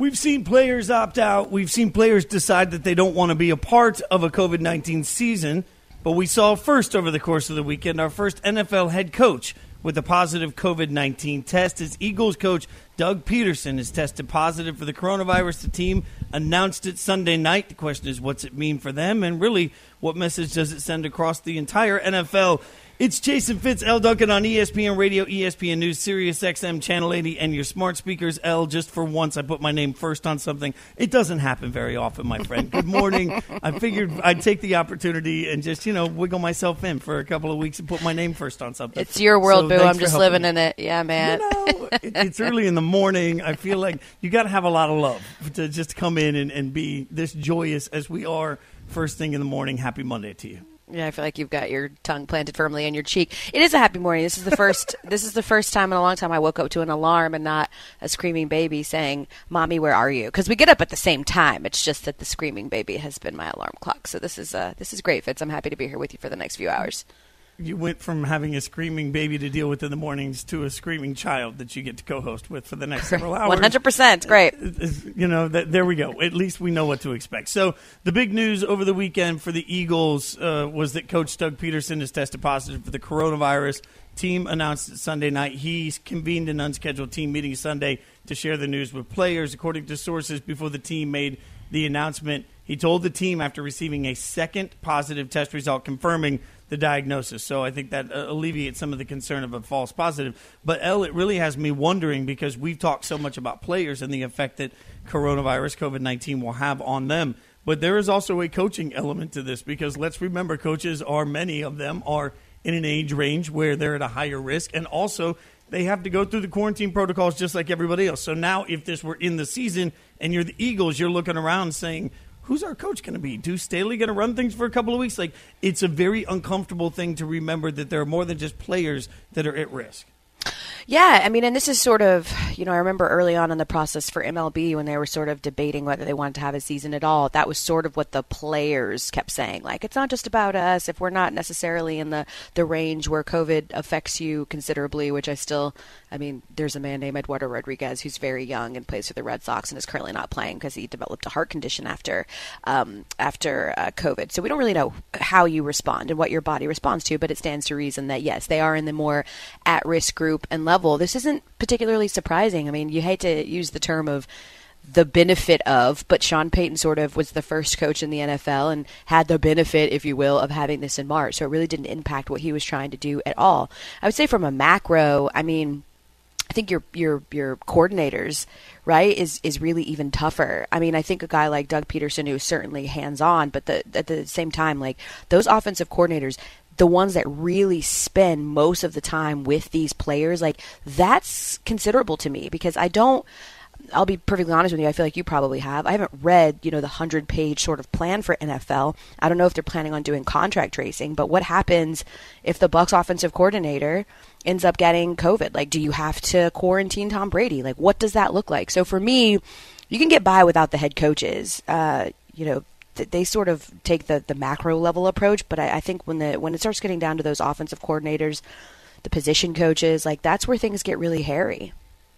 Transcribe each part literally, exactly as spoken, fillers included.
We've seen players opt out. We've seen players decide that they don't want to be a part of a COVID nineteen season. But we saw first over the course of the weekend our first N F L head coach with a positive COVID nineteen test. As Eagles coach Doug Peterson has tested positive for the coronavirus. The team announced it Sunday night. The question is, what's it mean for them? And really, what message does it send across the entire N F L? It's Jason Fitz, L. Duncan on E S P N Radio, E S P N News, Sirius X M Channel eighty, and your smart speakers. L, just for once, I put my name first on something. It doesn't happen very often, my friend. Good morning. I figured I'd take the opportunity and just, you know, wiggle myself in for a couple of weeks and put my name first on something. It's your world, so boo. I'm just living me. in it. Yeah, man. You know, it, it's early in the morning. I feel like you got to have a lot of love to just come in and, and be this joyous as we are first thing in the morning. Happy Monday to you. Yeah, I feel like you've got your tongue planted firmly in your cheek. It is a happy morning. This is the first. This is the first time in a long time I woke up to an alarm and not a screaming baby saying, "Mommy, where are you?" Because we get up at the same time. It's just that the screaming baby has been my alarm clock. So this is uh, this is great, Fitz. I'm happy to be here with you for the next few hours. You went from having a screaming baby to deal with in the mornings to a screaming child that you get to co-host with for the next several hours. one hundred percent. Great. You know, that, there we go. At least we know what to expect. So the big news over the weekend for the Eagles uh, was that Coach Doug Peterson has tested positive for the coronavirus. Team announced it Sunday night. He's convened an unscheduled team meeting Sunday to share the news with players. According to sources before the team made the announcement, he told the team after receiving a second positive test result confirming the diagnosis. So I think that uh, alleviates some of the concern of a false positive. But, Elle, it really has me wondering because we've talked so much about players and the effect that coronavirus, COVID nineteen, will have on them. But there is also a coaching element to this because let's remember coaches are, many of them are in an age range where they're at a higher risk. And also they have to go through the quarantine protocols just like everybody else. So now if this were in the season and you're the Eagles, you're looking around saying, who's our coach going to be? Deuce Staley going to run things for a couple of weeks? Like, it's a very uncomfortable thing to remember that there are more than just players that are at risk. Yeah, I mean, and this is sort of, you know, I remember early on in the process for M L B when they were sort of debating whether they wanted to have a season at all. That was sort of what the players kept saying. Like, it's not just about us. If we're not necessarily in the, the range where COVID affects you considerably, which I still, I mean, there's a man named Eduardo Rodriguez who's very young and plays for the Red Sox and is currently not playing because he developed a heart condition after um, after uh, COVID. So we don't really know how you respond and what your body responds to, but it stands to reason that, yes, they are in the more at-risk group and level. This isn't particularly surprising. I mean, you hate to use the term of the benefit of, but Sean Payton sort of was the first coach in the N F L and had the benefit, if you will, of having this in March. So it really didn't impact what he was trying to do at all. I would say from a macro, I mean, I think your your your coordinators, right, is is really even tougher. I mean, I think a guy like Doug Peterson, who is certainly hands-on, but the, at the same time, like those offensive coordinators, the ones that really spend most of the time with these players, like that's considerable to me because I don't, I'll be perfectly honest with you, I feel like you probably have. I haven't read, you know, the hundred-page sort of plan for N F L. I don't know if they're planning on doing contract tracing, but what happens if the Bucs offensive coordinator ends up getting COVID? Like, do you have to quarantine Tom Brady? Like, what does that look like? So for me, you can get by without the head coaches. Uh, you know, they sort of take the, the macro level approach, but I, I think when the when it starts getting down to those offensive coordinators, the position coaches, like that's where things get really hairy.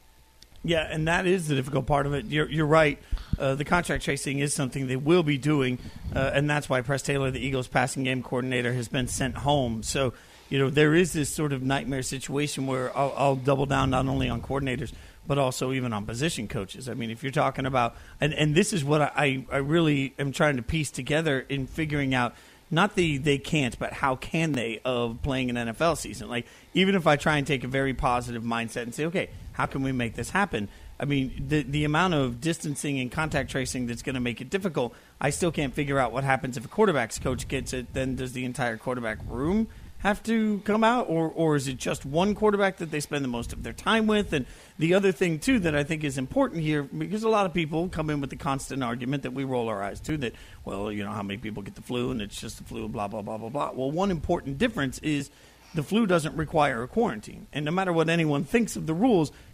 Yeah, and that is the difficult part of it. You're, you're right. Uh, the contract tracing is something they will be doing, uh, and that's why Press Taylor, the Eagles' passing game coordinator, has been sent home. So, you know, there is this sort of nightmare situation where I'll, I'll double down not only on coordinators, but also even on position coaches. I mean, if you're talking about – and and this is what I, I really am trying to piece together in figuring out not the they can't, but how can they of playing an N F L season. Like, even if I try and take a very positive mindset and say, okay, how can we make this happen? I mean, the the amount of distancing and contact tracing that's going to make it difficult, I still can't figure out what happens if a quarterback's coach gets it. Then does the entire quarterback room have to come out, or or is it just one quarterback that they spend the most of their time with? And the other thing, too, that I think is important here, because a lot of people come in with the constant argument that we roll our eyes to, that, well, you know, how many people get the flu, and it's just the flu, blah, blah, blah, blah, blah. Well, one important difference is the flu doesn't require a quarantine. And no matter what anyone thinks of the rules,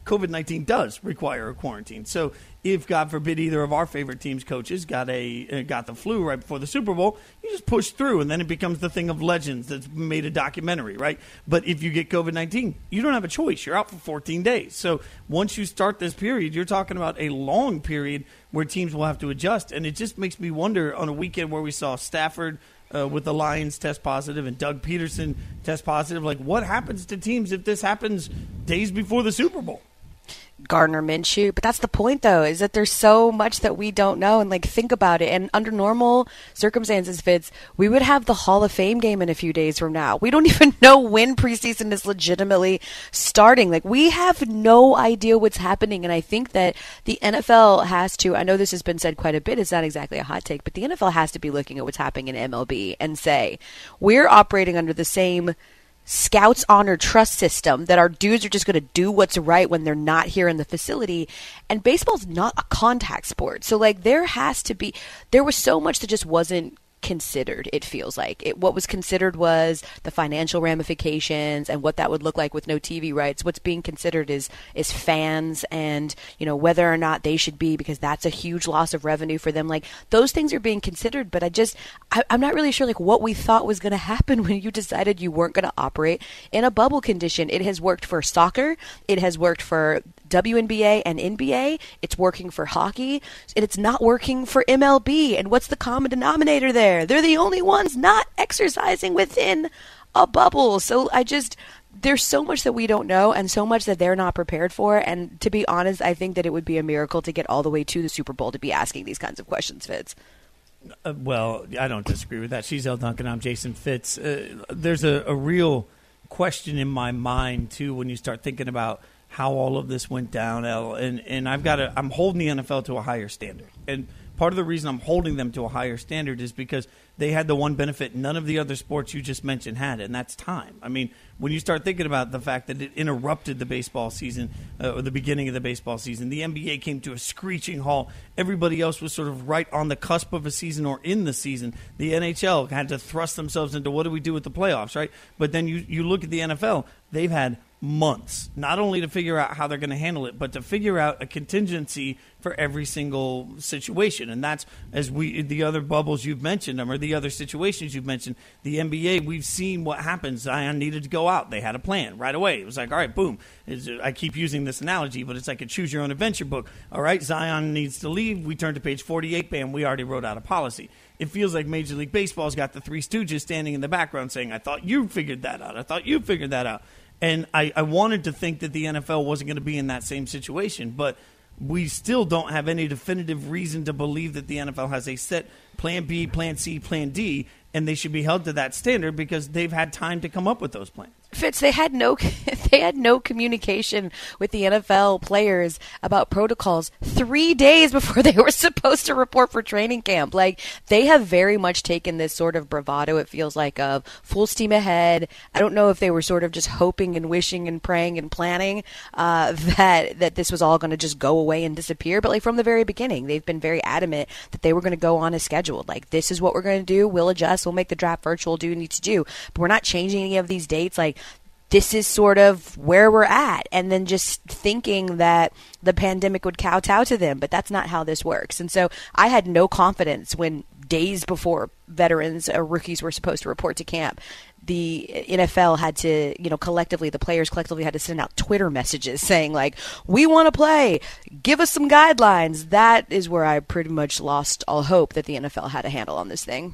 COVID nineteen does require a quarantine. So if, God forbid, either of our favorite team's coaches got a uh, got the flu right before the Super Bowl, you just push through, and then it becomes the thing of legends that's made a documentary, right? But if you get COVID nineteen, you don't have a choice. You're out for fourteen days. So once you start this period, you're talking about a long period where teams will have to adjust. And it just makes me wonder, on a weekend where we saw Stafford uh, with the Lions test positive and Doug Peterson test positive, like what happens to teams if this happens days before the Super Bowl? Gardner Minshew. But that's the point, though, is that there's so much that we don't know. And, like, think about it. And under normal circumstances, Fitz, we would have the Hall of Fame game in a few days from now. We don't even know when preseason is legitimately starting. Like, we have no idea what's happening. And I think that the N F L has to, I know this has been said quite a bit, it's not exactly a hot take, but the N F L has to be looking at what's happening in M L B and say, we're operating under the same Scouts honor trust system that our dudes are just going to do what's right when they're not here in the facility. And baseball's not a contact sport. So, like, there has to be, there was so much that just wasn't considered, it feels like. It, what was considered was the financial ramifications and what that would look like with no T V rights. What's being considered is is fans and, you know, whether or not they should be, because that's a huge loss of revenue for them. Like, those things are being considered, but I just, I, I'm not really sure, like, what we thought was going to happen when you decided you weren't going to operate in a bubble condition. It has worked for soccer. It has worked for W N B A and N B A. It's working for hockey, and it's not working for M L B. And what's the common denominator there? They're the only ones not exercising within a bubble. So I just, there's so much that we don't know and so much that they're not prepared for. And to be honest, I think that it would be a miracle to get all the way to the Super Bowl to be asking these kinds of questions, Fitz. Uh, well, I don't disagree with that. She's Elle Duncan. I'm Jason Fitz. Uh, there's a, a real question in my mind, too, when you start thinking about how all of this went down, Elle. And, and I've got to, I'm holding the N F L to a higher standard. And part of the reason I'm holding them to a higher standard is because they had the one benefit none of the other sports you just mentioned had, and that's time. I mean, when you start thinking about the fact that it interrupted the baseball season uh, or the beginning of the baseball season, the N B A came to a screeching halt. Everybody else was sort of right on the cusp of a season or in the season. The N H L had to thrust themselves into what do we do with the playoffs, right? But then you, you look at the N F L, they've had months, not only to figure out how they're going to handle it, but to figure out a contingency for every single situation. And that's, as we the other bubbles you've mentioned them, or the other situations you've mentioned, the N B A, we've seen what happens. Zion needed to go out. They had a plan right away. It was like, all right, boom. It's, I keep using this analogy, but it's like a choose-your-own-adventure book. All right, Zion needs to leave. We turn to page forty-eight, bam, we already wrote out a policy. It feels like Major League Baseball's got the Three Stooges standing in the background saying, I thought you figured that out. I thought you figured that out. And I, I wanted to think that the N F L wasn't going to be in that same situation, but we still don't have any definitive reason to believe that the N F L has a set plan B, plan C, plan D, and they should be held to that standard because they've had time to come up with those plans. Fitz, they had no they had no communication with the N F L players about protocols three days before they were supposed to report for training camp. Like, they have very much taken this sort of bravado, it feels like, of full steam ahead. I don't know if they were sort of just hoping and wishing and praying and planning uh, that that this was all going to just go away and disappear. But, like, from the very beginning, they've been very adamant that they were going to go on as scheduled. Like, this is what we're going to do. We'll adjust. We'll make the draft virtual. Do what we need to do. But we're not changing any of these dates. Like, this is sort of where we're at, and then just thinking that the pandemic would kowtow to them, but that's not how this works. And so I had no confidence when days before veterans or rookies were supposed to report to camp, the N F L had to, you know, collectively, the players collectively had to send out Twitter messages saying, like, we want to play, give us some guidelines. That is where I pretty much lost all hope that the N F L had a handle on this thing.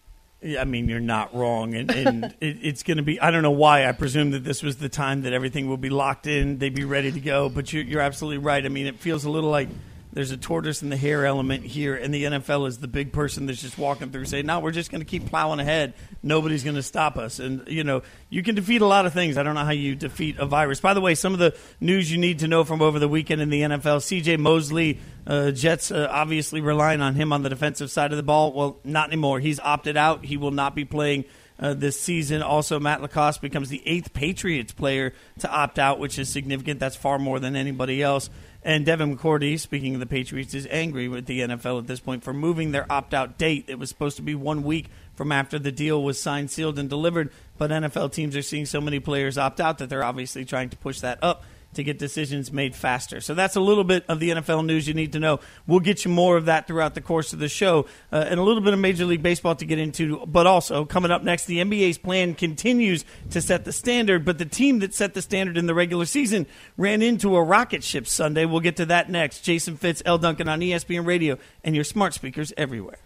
I mean, you're not wrong, and, and it, it's going to be – I don't know why. I presume that this was the time that everything will be locked in, they'd be ready to go, but you're, you're absolutely right. I mean, it feels a little like there's a tortoise in the hare element here, and the N F L is the big person that's just walking through saying, no, we're just going to keep plowing ahead. Nobody's going to stop us. And, you know, you can defeat a lot of things. I don't know how you defeat a virus. By the way, some of the news you need to know from over the weekend in the N F L, C J Mosley, uh, Jets uh, obviously relying on him on the defensive side of the ball. Well, not anymore. He's opted out. He will not be playing Uh, this season. Also, Matt LaCosse becomes the eighth Patriots player to opt out, which is significant. That's far more than anybody else. And Devin McCourty, speaking of the Patriots, is angry with the N F L at this point for moving their opt-out date. It was supposed to be one week from after the deal was signed, sealed, and delivered, but N F L teams are seeing so many players opt out that they're obviously trying to push that up to get decisions made faster. So that's a little bit of the N F L news you need to know. We'll get you more of that throughout the course of the show, uh, and a little bit of Major League Baseball to get into. But also, coming up next, the N B A's plan continues to set the standard, but the team that set the standard in the regular season ran into a rocket ship Sunday. We'll get to that next. Jason Fitz, Elle Duncan on E S P N Radio and your smart speakers everywhere.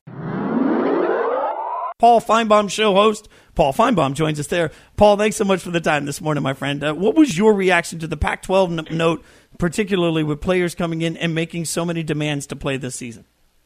Paul Finebaum, show host. Paul Finebaum joins us there. Paul, thanks so much for the time this morning, my friend. Uh, what was your reaction to the Pac twelve n- note, particularly with players coming in and making so many demands to play this season?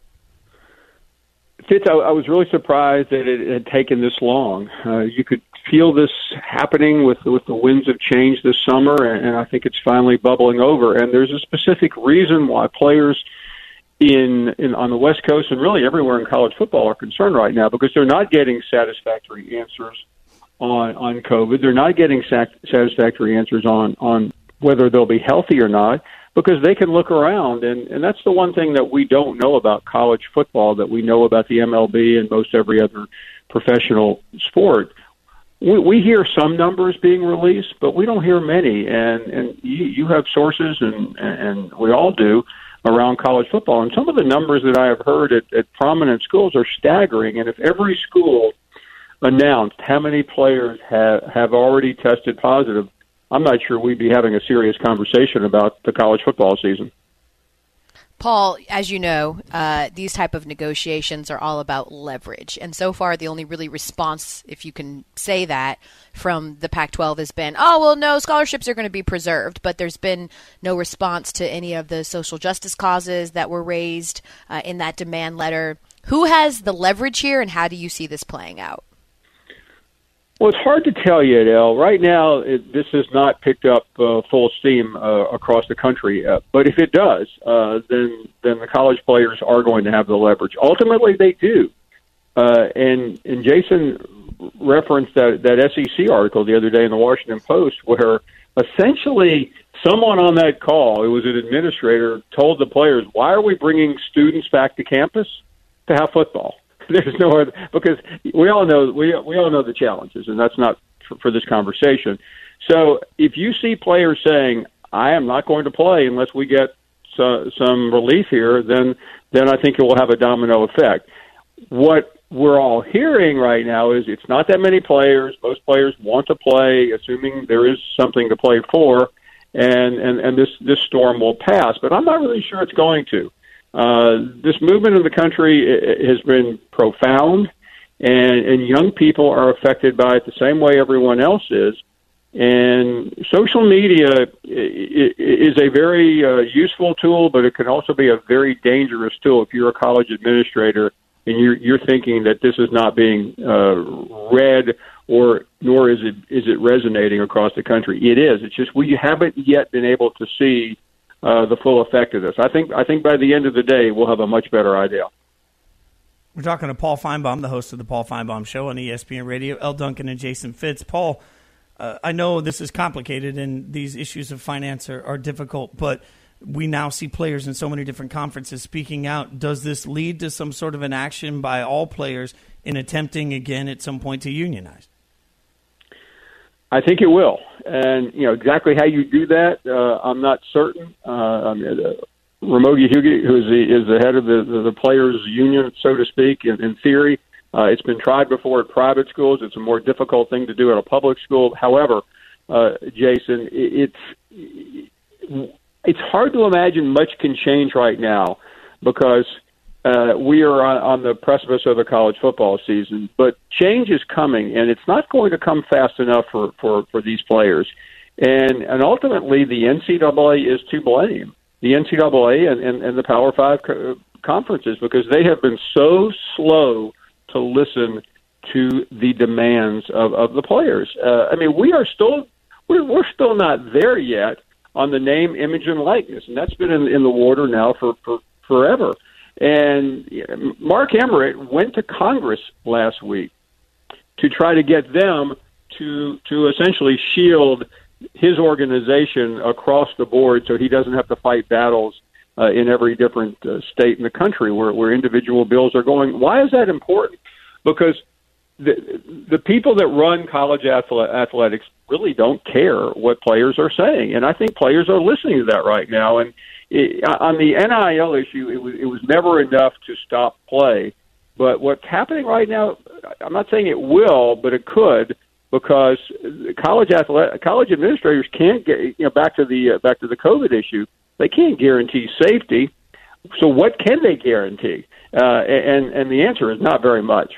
Fitz, I, I was really surprised that it had taken this long. Uh, you could feel this happening with with the winds of change this summer, and, and I think it's finally bubbling over. And there's a specific reason why players In, in on the West Coast and really everywhere in college football are concerned right now, because they're not getting satisfactory answers on on COVID. They're not getting sac- satisfactory answers on on whether they'll be healthy or not, because they can look around, and, and that's the one thing that we don't know about college football that we know about the M L B and most every other professional sport. We, we hear some numbers being released, but we don't hear many, and, and you, you have sources, and, and we all do, around college football. And some of the numbers that I have heard at, at prominent schools are staggering. And if every school announced how many players have, have already tested positive, I'm not sure we'd be having a serious conversation about the college football season. Paul, as you know, uh, these type of negotiations are all about leverage. And so far, the only really response, if you can say that, from the Pac twelve has been, oh, well, no, scholarships are going to be preserved. But there's been no response to any of the social justice causes that were raised uh, in that demand letter. Who has the leverage here, and how do you see this playing out? Well, it's hard to tell yet, El. Right now, it, this has not picked up uh, full steam uh, across the country. Uh, but if it does, uh, then then the college players are going to have the leverage. Ultimately, they do. Uh, and and Jason referenced that, that S E C article the other day in the Washington Post, where essentially someone on that call, it was an administrator, told the players, why are we bringing students back to campus to have football? There's no other, because we all know we we all know the challenges, and that's not for, for this conversation. So if you see players saying, I am not going to play unless we get so, some relief here, then then I think it will have a domino effect. What we're all hearing right now is it's not that many players. Most players want to play, assuming there is something to play for, and, and, and this, this storm will pass. But I'm not really sure it's going to. Uh, this movement in the country has been profound, and, and young people are affected by it the same way everyone else is. And social media is a very uh, useful tool, but it can also be a very dangerous tool if you're a college administrator and you're, you're thinking that this is not being uh, read, or nor is it is it resonating across the country. It is. It's just we haven't yet been able to see uh, the full effect of this. I think I think by the end of the day, we'll have a much better idea. We're talking to Paul Finebaum, the host of the Paul Finebaum Show on E S P N Radio. Elle Duncan and Jason Fitz. Paul, uh, I know this is complicated and these issues of finance are, are difficult, but we now see players in so many different conferences speaking out. Does this lead to some sort of an action by all players in attempting again at some point to unionize? I think it will. And, you know, exactly how you do that, uh, I'm not certain. Uh, I mean, uh, Ramogi Hughey, who is the, is the head of the, the, the players' union, so to speak, in, in theory, uh, it's been tried before at private schools. It's a more difficult thing to do at a public school. However, uh, Jason, it, it's it's hard to imagine much can change right now because uh, we are on, on the precipice of a college football season. But change is coming, and it's not going to come fast enough for, for, for these players. And, and ultimately, the N C double A is to blame. The N C double A and, and, and the Power Five co- conferences, because they have been so slow to listen to the demands of, of the players. Uh, I mean, we are still we're, we're still not there yet on the name, image, and likeness, and that's been in, in the water now for, for forever. And Mark Emmert went to Congress last week to try to get them to to essentially shield his organization across the board so he doesn't have to fight battles uh, in every different uh, state in the country where, where individual bills are going. Why is that important? Because the the people that run college athle- athletics really don't care what players are saying, and I think players are listening to that right now. And it, on the N I L issue, it was it was never enough to stop play. But what's happening right now, I'm not saying it will, but it could, because college athletic, college administrators can't get, you know, back to the uh, back to the COVID issue. They can't guarantee safety. So what can they guarantee? Uh, and and the answer is not very much.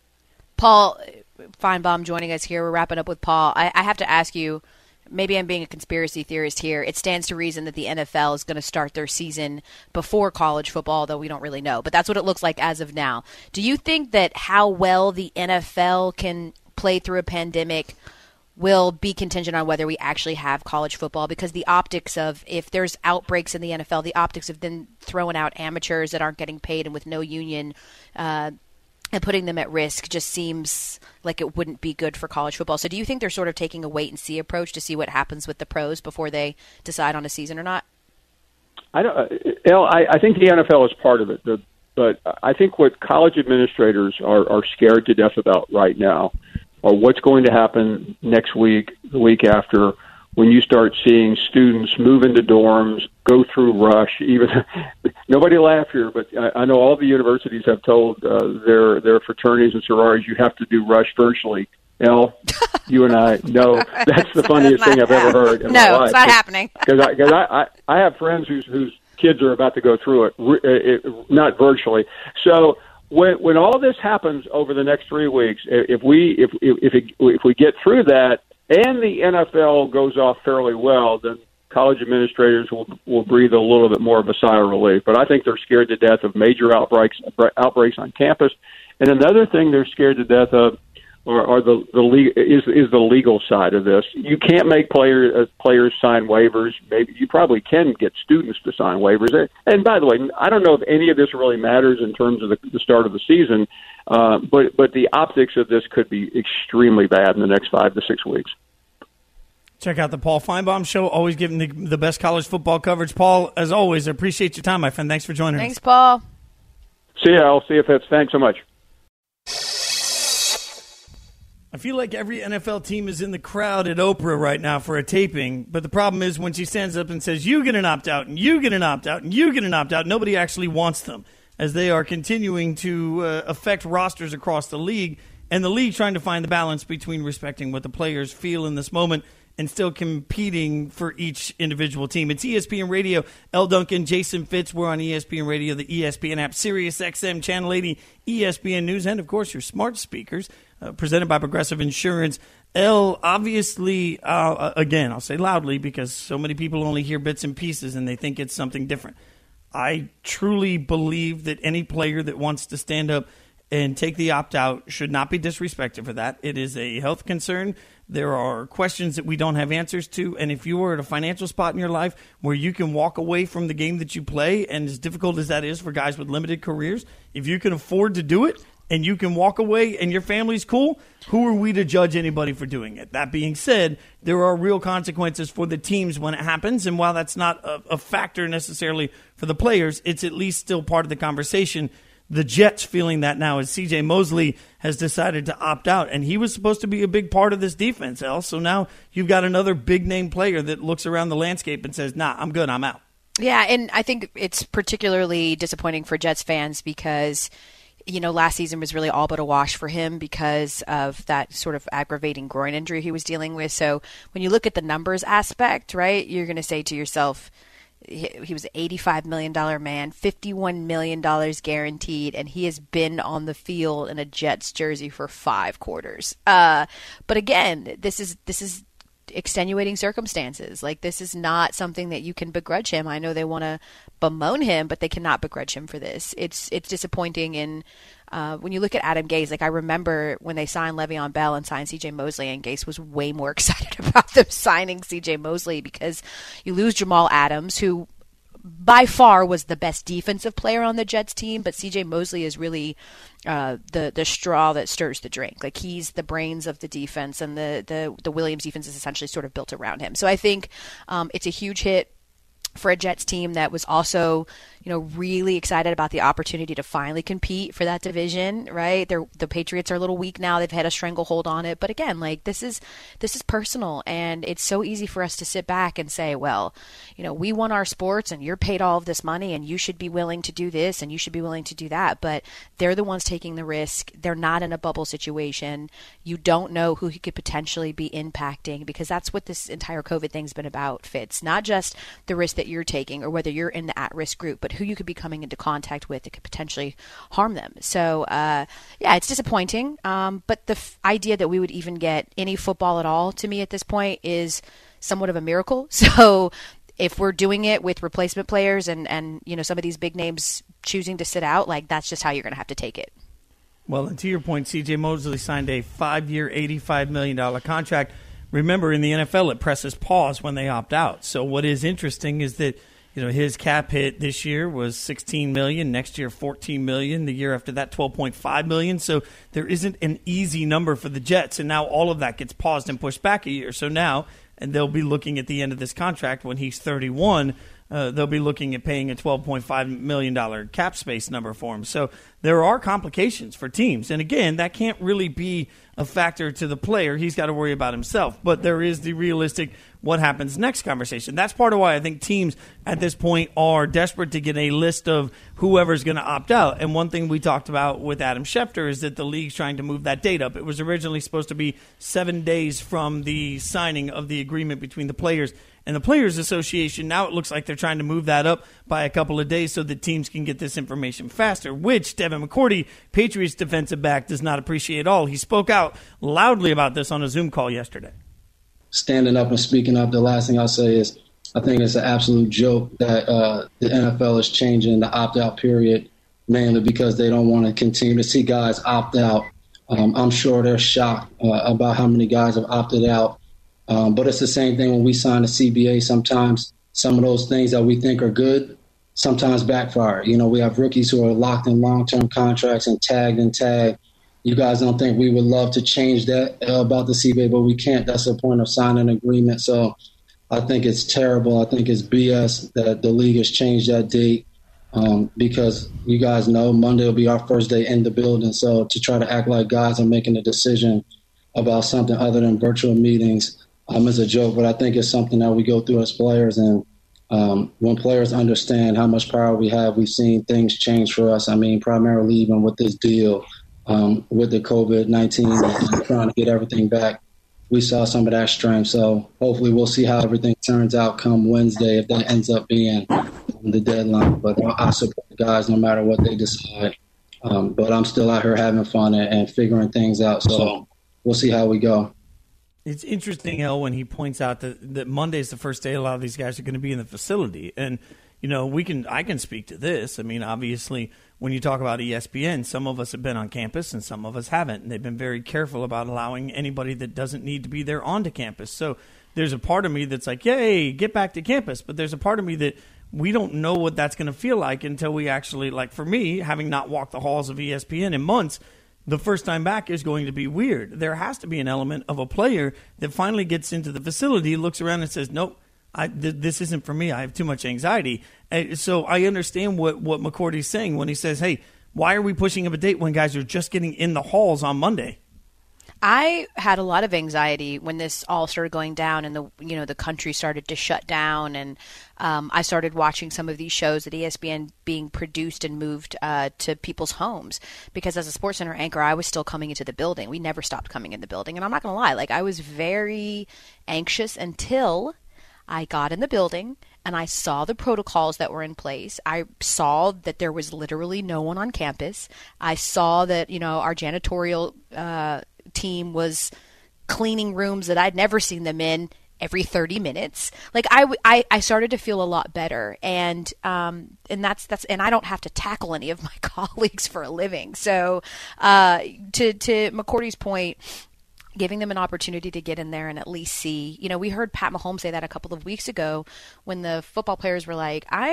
Paul Finebaum joining us here. We're wrapping up with Paul. I, I have to ask you, maybe I'm being a conspiracy theorist here. It stands to reason that the N F L is going to start their season before college football, though we don't really know. But that's what it looks like as of now. Do you think that how well the N F L can play through a pandemic will be contingent on whether we actually have college football? Because the optics of, if there's outbreaks in the N F L, the optics of then throwing out amateurs that aren't getting paid and with no union uh, and putting them at risk just seems like it wouldn't be good for college football. So do you think they're sort of taking a wait-and-see approach to see what happens with the pros before they decide on a season or not? I don't. El, I, I think the N F L is part of it, the, but I think what college administrators are, are scared to death about right now are what's going to happen next week, the week after, when you start seeing students move into dorms, go through rush. Even nobody laugh here, but I, I know all the universities have told uh, their their fraternities and sororities you have to do rush virtually. El, you and I know that's the funniest thing I've ever heard in no, my life. No, it's not happening. Because I, cause I, I, I have friends whose whose kids are about to go through it, it, it not virtually. So when when all this happens over the next three weeks, if we if if if, it, if we get through that, and the N F L goes off fairly well, then college administrators will will breathe a little bit more of a sigh of relief. But I think they're scared to death of major outbreaks outbreaks on campus. And another thing they're scared to death of are, are the the le- is is the legal side of this. You can't make players uh, players sign waivers. Maybe you probably can get students to sign waivers. And by the way, I don't know if any of this really matters in terms of the, the start of the season. Uh, but but the optics of this could be extremely bad in the next five to six weeks. Check out the Paul Finebaum Show, always giving the, the best college football coverage. Paul, as always, I appreciate your time, my friend. Thanks for joining Thanks, us. Thanks, Paul. See ya. I'll see you, Fitz. Thanks so much. I feel like every N F L team is in the crowd at Oprah right now for a taping, but the problem is when she stands up and says, you get an opt-out, and you get an opt-out, and you get an opt-out, nobody actually wants them, as they are continuing to uh, affect rosters across the league, and the league trying to find the balance between respecting what the players feel in this moment and still competing for each individual team. It's E S P N Radio. El Duncan, Jason Fitz. We're on E S P N Radio, the E S P N app, Sirius X M, Channel eighty, E S P N News, and, of course, your smart speakers, uh, presented by Progressive Insurance. El, obviously, uh, again, I'll say loudly because so many people only hear bits and pieces and they think it's something different. I truly believe that any player that wants to stand up and take the opt-out should not be disrespected for that. It is a health concern. There are questions that we don't have answers to, and if you are at a financial spot in your life where you can walk away from the game that you play, and as difficult as that is for guys with limited careers, if you can afford to do it and you can walk away and your family's cool, who are we to judge anybody for doing it? That being said, there are real consequences for the teams when it happens, and while that's not a, a factor necessarily for the players, it's at least still part of the conversation. The Jets feeling that now as C J Mosley has decided to opt out, and he was supposed to be a big part of this defense, El. So now you've got another big-name player that looks around the landscape and says, nah, I'm good, I'm out. Yeah, and I think it's particularly disappointing for Jets fans because, you know, last season was really all but a wash for him because of that sort of aggravating groin injury he was dealing with. So when you look at the numbers aspect, right, you're going to say to yourself, he was an eighty-five million dollars man, fifty-one million dollars guaranteed, and he has been on the field in a Jets jersey for five quarters. Uh, but again, this is this is extenuating circumstances. Like, this is not something that you can begrudge him. I know they want to bemoan him, but they cannot begrudge him for this. It's it's disappointing. And uh, when you look at Adam Gase, like I remember when they signed Le'Veon Bell and signed C J Mosley, and Gase was way more excited about them signing C J Mosley because you lose Jamal Adams, who by far was the best defensive player on the Jets team, but C J Mosley is really uh, the the straw that stirs the drink. Like, he's the brains of the defense, and the the, the Williams defense is essentially sort of built around him. So I think um, it's a huge hit for a Jets team that was also you know, really excited about the opportunity to finally compete for that division, right? They're, the Patriots are a little weak now. They've had a stranglehold on it. But again, like this is this is personal, and it's so easy for us to sit back and say, well, you know, we won our sports and you're paid all of this money and you should be willing to do this and you should be willing to do that. But they're the ones taking the risk. They're not in a bubble situation. You don't know who he could potentially be impacting, because that's what this entire COVID thing's been about, Fitz. Not just the risk that you're taking or whether you're in the at-risk group, but who you could be coming into contact with that could potentially harm them. So, uh, yeah, it's disappointing. Um, but the f- idea that we would even get any football at all, to me at this point, is somewhat of a miracle. So if we're doing it with replacement players and, and you know, some of these big names choosing to sit out, like that's just how you're going to have to take it. Well, and to your point, C J Mosley signed a five-year, eighty-five million dollars contract. Remember, in the N F L, it presses pause when they opt out. So what is interesting is that, you know, his cap hit this year was sixteen million dollars, next year fourteen million dollars, the year after that twelve point five million dollars. So there isn't an easy number for the Jets, and now all of that gets paused and pushed back a year. So now, and they'll be looking at the end of this contract when he's thirty-one, uh, they'll be looking at paying a twelve point five million dollars cap space number for him. So there are complications for teams. And again, that can't really be a factor to the player. He's got to worry about himself. But there is the realistic what happens next conversation. That's part of why I think teams at this point are desperate to get a list of whoever's going to opt out. And one thing we talked about with Adam Schefter is that the league's trying to move that date up. It was originally supposed to be seven days from the signing of the agreement between the players and the Players Association. Now it looks like they're trying to move that up by a couple of days so that teams can get this information faster, which Devin McCourty, Patriots defensive back, does not appreciate at all. He spoke out loudly about this on a Zoom call yesterday. Standing up and speaking up, the last thing I'll say is I think it's an absolute joke that uh, the N F L is changing the opt-out period, mainly because they don't want to continue to see guys opt out. Um, I'm sure they're shocked uh, about how many guys have opted out. Um, but it's the same thing when we sign a C B A. Sometimes some of those things that we think are good sometimes backfire. You know, we have rookies who are locked in long-term contracts and tagged and tagged. You guys don't think we would love to change that uh, about the C B A, but we can't. That's the point of signing an agreement. So I think it's terrible. I think it's B S that the league has changed that date um, because you guys know Monday will be our first day in the building. So to try to act like guys are making a decision about something other than virtual meetings um, is a joke. But I think it's something that we go through as players. And um, when players understand how much power we have, we've seen things change for us. I mean, primarily even with this deal. Um, with the COVID nineteen and trying to get everything back, we saw some of that strength. So hopefully we'll see how everything turns out come Wednesday if that ends up being the deadline. But I support guys no matter what they decide. Um, but I'm still out here having fun and, and figuring things out. So we'll see how we go. It's interesting, El, when he points out that, that Monday is the first day a lot of these guys are going to be in the facility. And, you know, we can I can speak to this. I mean, obviously, when you talk about E S P N, some of us have been on campus and some of us haven't. And they've been very careful about allowing anybody that doesn't need to be there onto campus. So there's a part of me that's like, yay, get back to campus. But there's a part of me that we don't know what that's going to feel like until we actually, like for me, having not walked the halls of E S P N in months, the first time back is going to be weird. There has to be an element of a player that finally gets into the facility, looks around and says, nope, I, th- this isn't for me. I have too much anxiety. And so I understand what, what McCourty's saying when he says, hey, why are we pushing up a date when guys are just getting in the halls on Monday? I had a lot of anxiety when this all started going down and the you know the country started to shut down, and um, I started watching some of these shows at E S P N being produced and moved uh, to people's homes, because as a SportsCenter anchor, I was still coming into the building. We never stopped coming in the building, and I'm not going to lie, like I was very anxious until I got in the building and I saw the protocols that were in place. I saw that there was literally no one on campus. I saw that, you know, our janitorial uh, team was cleaning rooms that I'd never seen them in every thirty minutes. Like I, I, I started to feel a lot better. And, um, and that's, that's, and I don't have to tackle any of my colleagues for a living. So, uh, to, to McCourty's point, giving them an opportunity to get in there and at least see, you know, we heard Pat Mahomes say that a couple of weeks ago when the football players were like, I,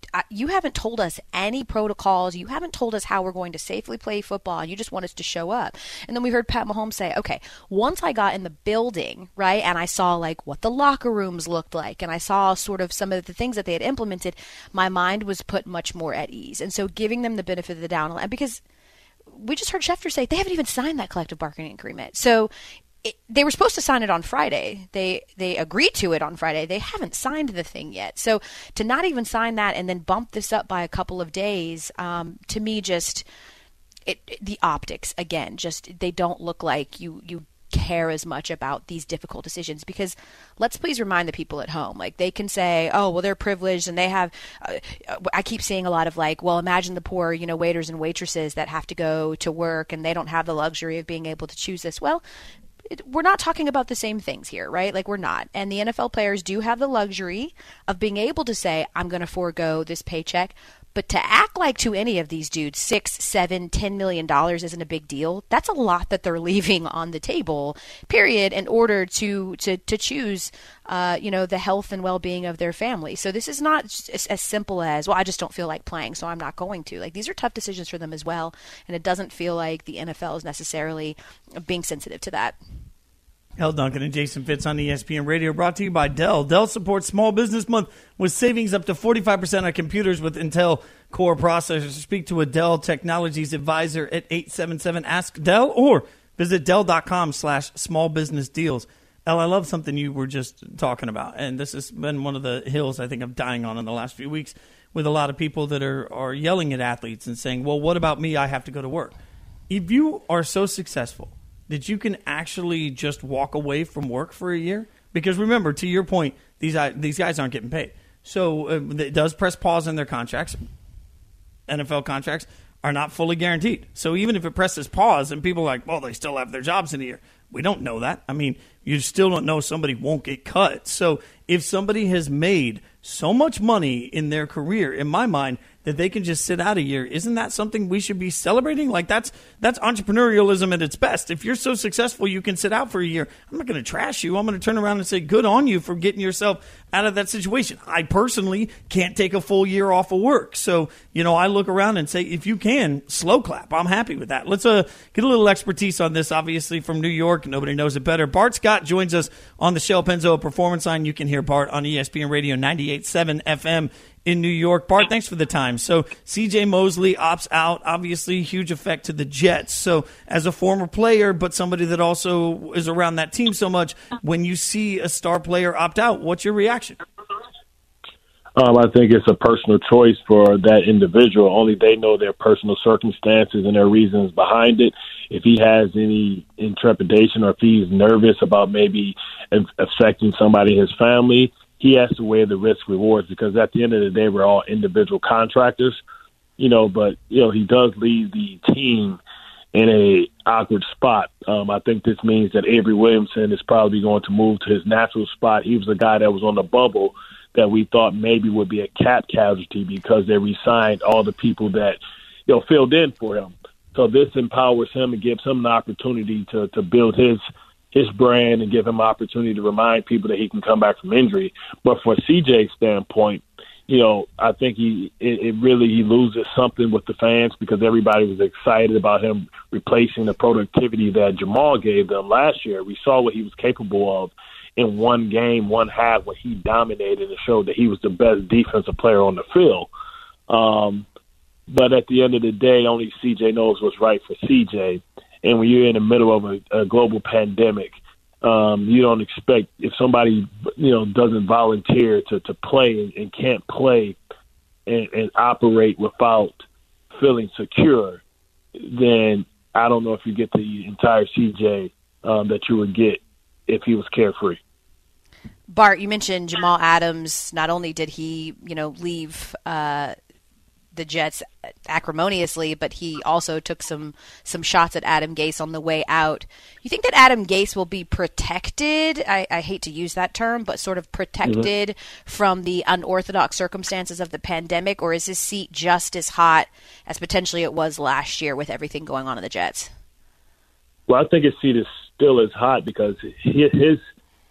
you haven't told us any protocols. You haven't told us how we're going to safely play football. And you just want us to show up. And then we heard Pat Mahomes say, okay, once I got in the building, right, and I saw like what the locker rooms looked like, and I saw sort of some of the things that they had implemented, my mind was put much more at ease. And so giving them the benefit of the doubt, and because we just heard Schefter say they haven't even signed that collective bargaining agreement. So It, they were supposed to sign it on Friday. They they agreed to it on Friday. They haven't signed the thing yet. So to not even sign that and then bump this up by a couple of days, um, to me, just it, the optics again. Just they don't look like you you care as much about these difficult decisions. Because let's please remind the people at home, like they can say, oh well, they're privileged and they have. Uh, I keep seeing a lot of like, well, imagine the poor, you know, waiters and waitresses that have to go to work and they don't have the luxury of being able to choose this. Well. It, we're not talking about the same things here, right? Like we're not. And the N F L players do have the luxury of being able to say, I'm going to forego this paycheck. But to act like to any of these dudes, six, seven, ten million dollars isn't a big deal. That's a lot that they're leaving on the table, period, in order to to to choose, uh, you know, the health and well-being of their family. So this is not as, as simple as, well, I just don't feel like playing, so I'm not going to. Like these are tough decisions for them as well, and it doesn't feel like the N F L is necessarily being sensitive to that. Elle Duncan and Jason Fitz on E S P N Radio, brought to you by Dell. Dell supports Small Business Month with savings up to forty-five percent on computers with Intel Core processors. Speak to a Dell Technologies advisor at eight seven seven, ask Dell or visit Dell.com slash small business deals. Elle, I love something you were just talking about, and this has been one of the hills I think I'm dying on in the last few weeks with a lot of people that are, are yelling at athletes and saying, well, what about me? I have to go to work. If you are so successful that you can actually just walk away from work for a year? Because remember, to your point, these these guys aren't getting paid. So uh, it does press pause in their contracts. N F L contracts are not fully guaranteed. So even if it presses pause and people are like, well, they still have their jobs in a year. We don't know that. I mean, you still don't know somebody won't get cut. So if somebody has made so much money in their career, in my mind, that they can just sit out a year, isn't that something we should be celebrating? Like that's that's entrepreneurialism at its best. If you're so successful you can sit out for a year, I'm not going to trash you. I'm going to turn around and say good on you for getting yourself out of that situation. I personally can't take a full year off of work. So, you know, I look around and say, if you can, slow clap. I'm happy with that. Let's uh, get a little expertise on this, obviously, from New York. Nobody knows it better. Bart Scott joins us on the Shell Pennzoil Performance Line. You can hear Bart on E S P N Radio ninety-eight point seven F M in New York. Bart, thanks for the time. So C J Mosley opts out, obviously huge effect to the Jets. So as a former player, but somebody that also is around that team so much, when you see a star player opt out, what's your reaction? Um, I think it's a personal choice for that individual. Only they know their personal circumstances and their reasons behind it. If he has any intrepidation or if he's nervous about maybe affecting somebody in his family, he has to weigh the risk rewards, because at the end of the day, we're all individual contractors, you know, but, you know, he does leave the team in a awkward spot. Um, I think this means that Avery Williamson is probably going to move to his natural spot. He was a guy that was on the bubble that we thought maybe would be a cap casualty because they re-signed all the people that, you know, filled in for him. So this empowers him and gives him an opportunity to, to build his his brand and give him opportunity to remind people that he can come back from injury. But for C J's standpoint, you know, I think he it, it really he loses something with the fans, because everybody was excited about him replacing the productivity that Jamal gave them last year. We saw what he was capable of in one game, one half, when he dominated and showed that he was the best defensive player on the field. Um, but at the end of the day, only C J knows what's right for C J. And when you're in the middle of a, a global pandemic, um, you don't expect, if somebody, you know, doesn't volunteer to, to play and, and can't play and, and operate without feeling secure, then I don't know if you get the entire C J um, that you would get if he was carefree. Bart, you mentioned Jamal Adams. Not only did he, you know, leave uh, the Jets acrimoniously, but he also took some some shots at Adam Gase on the way out. You think that Adam Gase will be protected? I, I hate to use that term, but sort of protected mm-hmm. from the unorthodox circumstances of the pandemic, or is his seat just as hot as potentially it was last year with everything going on in the Jets? Well, I think his seat is still as hot because his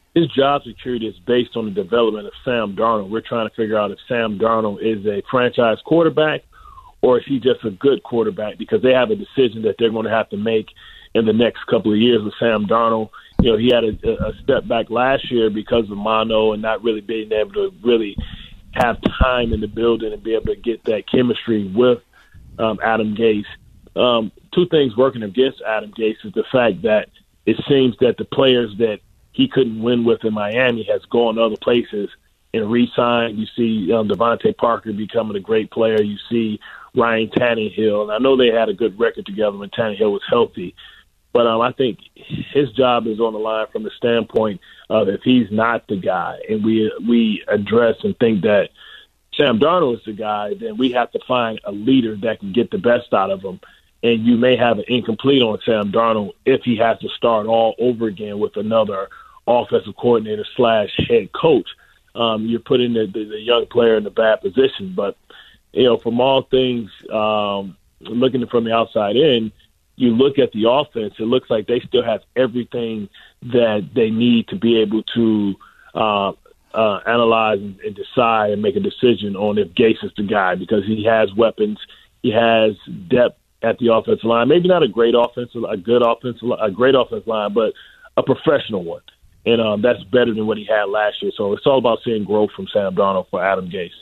his job security is based on the development of Sam Darnold. We're trying to figure out if Sam Darnold is a franchise quarterback or is he just a good quarterback, because they have a decision that they're going to have to make in the next couple of years with Sam Darnold. You know, he had a, a step back last year because of mono and not really being able to really have time in the building and be able to get that chemistry with um, Adam Gase. Um, two things working against Adam Gase is the fact that it seems that the players that he couldn't win with in Miami has gone other places and re-signed. You see um, Devontae Parker becoming a great player. You see Ryan Tannehill. And I know they had a good record together when Tannehill was healthy. But um, I think his job is on the line from the standpoint of if he's not the guy and we we address and think that Sam Darnold is the guy, then we have to find a leader that can get the best out of him. And you may have an incomplete on Sam Darnold if he has to start all over again with another offensive coordinator slash head coach. Um, you're putting the, the, the young player in a bad position. But, you know, from all things, um, looking from the outside in, you look at the offense, it looks like they still have everything that they need to be able to uh, uh, analyze and, and decide and make a decision on if Gase is the guy, because he has weapons, he has depth at the offensive line. Maybe not a great offensive, a good offensive, a great offensive line, but a professional one, and um, that's better than what he had last year. So it's all about seeing growth from Sam Darnold for Adam Gase.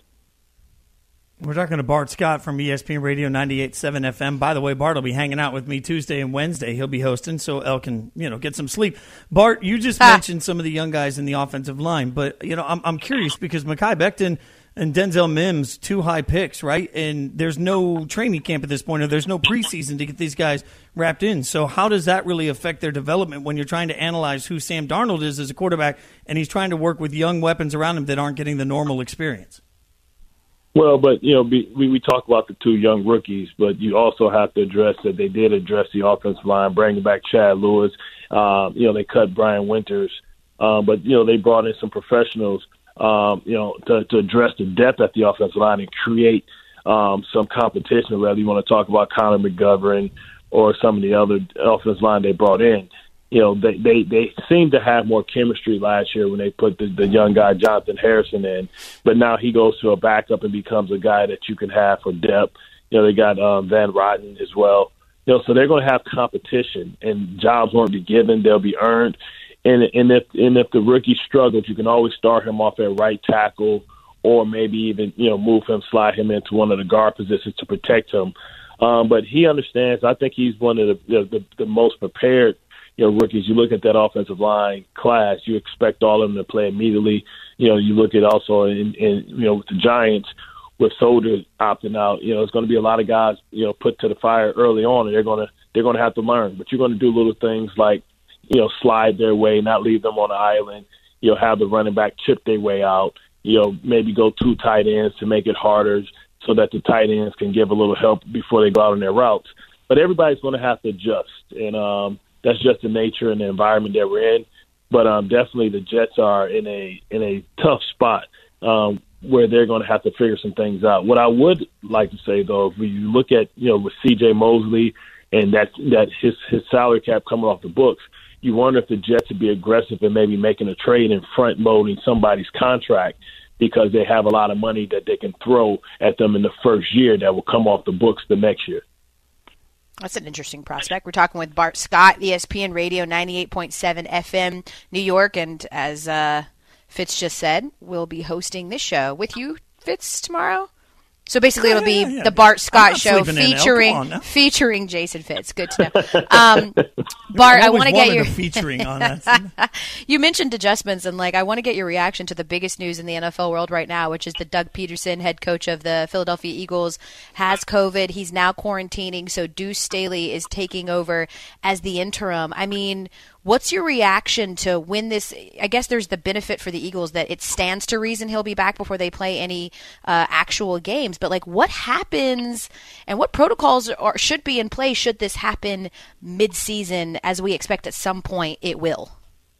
We're talking to Bart Scott from E S P N Radio ninety-eight point seven F M. By the way, Bart will be hanging out with me Tuesday and Wednesday. He'll be hosting, so Elle can, you know, get some sleep. Bart, you just ah. mentioned some of the young guys in the offensive line, but, you know, I'm I'm curious because Mekhi Becton and Denzel Mims, two high picks, right? And there's no training camp at this point, or there's no preseason to get these guys wrapped in. So how does that really affect their development when you're trying to analyze who Sam Darnold is as a quarterback and he's trying to work with young weapons around him that aren't getting the normal experience? Well, but, you know, we, we talk about the two young rookies, but you also have to address that they did address the offensive line, bringing back Chad Lewis. Uh, you know, they cut Brian Winters. Uh, but, you know, they brought in some professionals, um, you know, to, to address the depth at the offensive line and create um, some competition, whether you want to talk about Connor McGovern or some of the other offensive line they brought in. You know, they, they, they seemed to have more chemistry last year when they put the, the young guy Jonathan Harrison in. But now he goes to a backup and becomes a guy that you can have for depth. You know, they got um, Van Rotten as well. You know, so they're going to have competition, and jobs won't be given; they'll be earned. And and if and if the rookie struggles, you can always start him off at right tackle, or maybe even you know move him, slide him into one of the guard positions to protect him. Um, but he understands. I think he's one of the the, the, the most prepared. You know, rookies, you look at that offensive line class, you expect all of them to play immediately. You know, you look at also in, in you know, with the Giants, with Soldier opting out, you know, it's going to be a lot of guys, you know, put to the fire early on, and they're going to they're going to have to learn. But you're going to do little things like, you know, slide their way, not leave them on the island, you know, have the running back chip their way out, you know, maybe go two tight ends to make it harder so that the tight ends can give a little help before they go out on their routes. But everybody's going to have to adjust, and um that's just the nature and the environment that we're in. But um, definitely the Jets are in a in a tough spot um, where they're going to have to figure some things out. What I would like to say, though, if you look at, you know, with C J Mosley and that that his, his salary cap coming off the books, you wonder if the Jets would be aggressive in maybe making a trade and front-loading somebody's contract because they have a lot of money that they can throw at them in the first year that will come off the books the next year. That's an interesting prospect. We're talking with Bart Scott, E S P N Radio ninety-eight point seven F M, New York. And as uh, Fitz just said, we'll be hosting this show with you, Fitz, tomorrow. So basically, it'll be yeah, yeah. the Bart Scott Show featuring on, featuring Jason Fitz. Good to know. Um, Bart, I want to get your featuring on that. You mentioned adjustments, and like I want to get your reaction to the biggest news in the N F L world right now, which is that Doug Peterson, head coach of the Philadelphia Eagles, has COVID. He's now quarantining, so Deuce Staley is taking over as the interim. I mean, what's your reaction to when this – I guess there's the benefit for the Eagles that it stands to reason he'll be back before they play any uh, actual games. But, like, what happens and what protocols are, should be in place should this happen mid-season as we expect at some point it will?